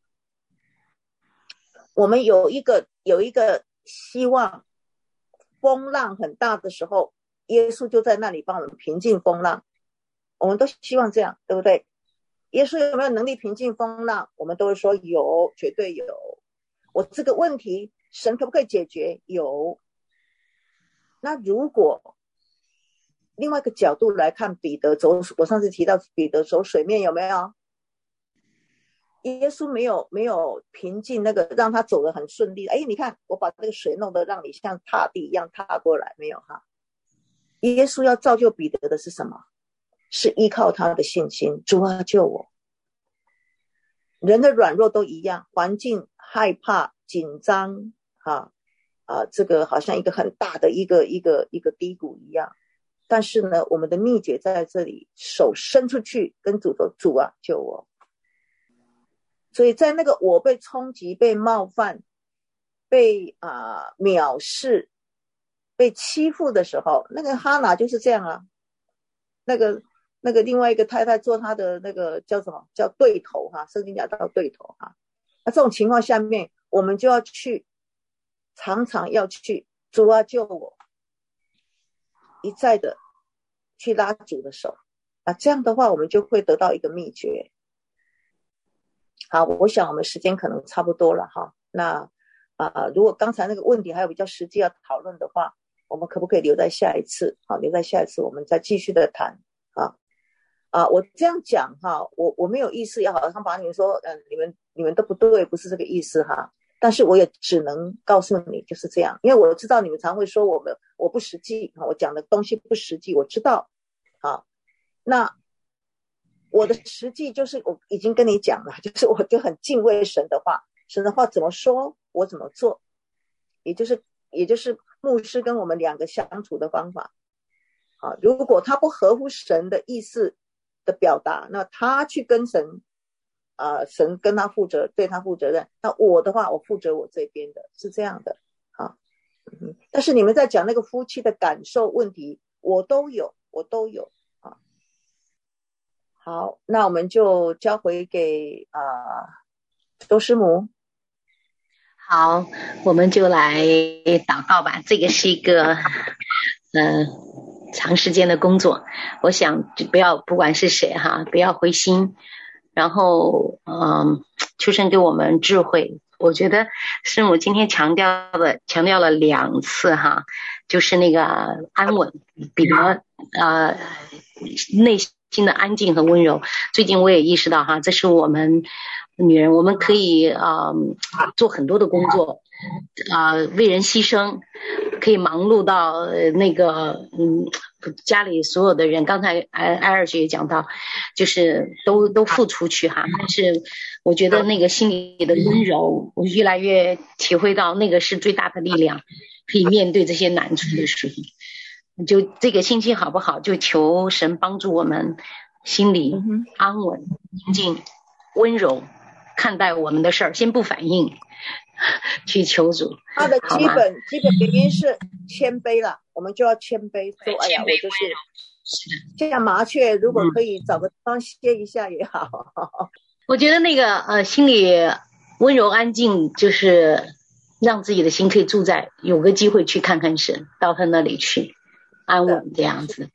我们有一个有一个希望，风浪很大的时候，耶稣就在那里帮我们平静风浪，我们都希望这样，对不对？耶稣有没有能力平静风浪？我们都会说有，绝对有。我这个问题神可不可以解决？有。那如果另外一个角度来看，彼得走，我上次提到彼得走水面有没有？耶稣没有没有平静那个让他走得很顺利。哎，你看我把这个水弄得让你像踏地一样踏过来，没有哈？耶稣要造就彼得的是什么？是依靠他的信心，主啊救我。人的软弱都一样，环境害怕紧张哈啊，这个好像一个很大的一个一个一个低谷一样。但是呢，我们的秘诀在这里，手伸出去跟主说，主啊救我。所以在那个我被冲击、被冒犯、被啊、呃、藐视、被欺负的时候，那个哈拿就是这样啊。那个那个另外一个太太做他的那个叫什么？叫对头哈，圣经讲到对头哈。那这种情况下面，我们就要去，常常要去，主啊救我。一再的去拉主的手啊，这样的话我们就会得到一个秘诀。好，我想我们时间可能差不多了哈。那啊、呃，如果刚才那个问题还有比较实际要讨论的话，我们可不可以留在下一次？好，留在下一次我们再继续的谈啊啊！我这样讲哈，我我没有意思要好像把你们说，嗯、呃，你们你们都不对，不是这个意思哈。但是我也只能告诉你就是这样，因为我知道你们常会说我们我不实际，我讲的东西不实际，我知道。好，那我的实际就是我已经跟你讲了，就是我就很敬畏神的话，神的话怎么说我怎么做，也就是也就是牧师跟我们两个相处的方法。好，如果他不合乎神的意思的表达，那他去跟神呃，神跟他负责，对他负责任。那我的话，我负责我这边的，是这样的啊。 嗯，但是你们在讲那个夫妻的感受问题，我都有，我都有啊。好，那我们就交回给啊周师母。 好，我们就来祷告吧。这个是一个呃长时间的工作，我想不要不管是谁哈，不要灰心，然后嗯，求神给我们智慧。我觉得师母今天强调的强调了两次哈，就是那个安稳，彼得呃内心的安静和温柔。最近我也意识到哈，这是我们女人，我们可以啊、呃、做很多的工作啊、呃，为人牺牲，可以忙碌到、呃、那个嗯家里所有的人。刚才艾艾尔姐也讲到，就是都都付出去哈。但是我觉得那个心里的温柔，我越来越体会到那个是最大的力量，可以面对这些难处的时候。就这个心情好不好，就求神帮助我们心里安稳、宁静、温柔。看待我们的事儿，先不反应，去求主。 他的基本基本原因是谦卑了，我们就要谦卑，说哎呀，我就是像麻雀，如果可以找个地方歇一下也好。嗯、 我觉得那个呃，心里温柔安静，就是让自己的心可以住在，有个机会去看看神，到他那里去安稳这样子。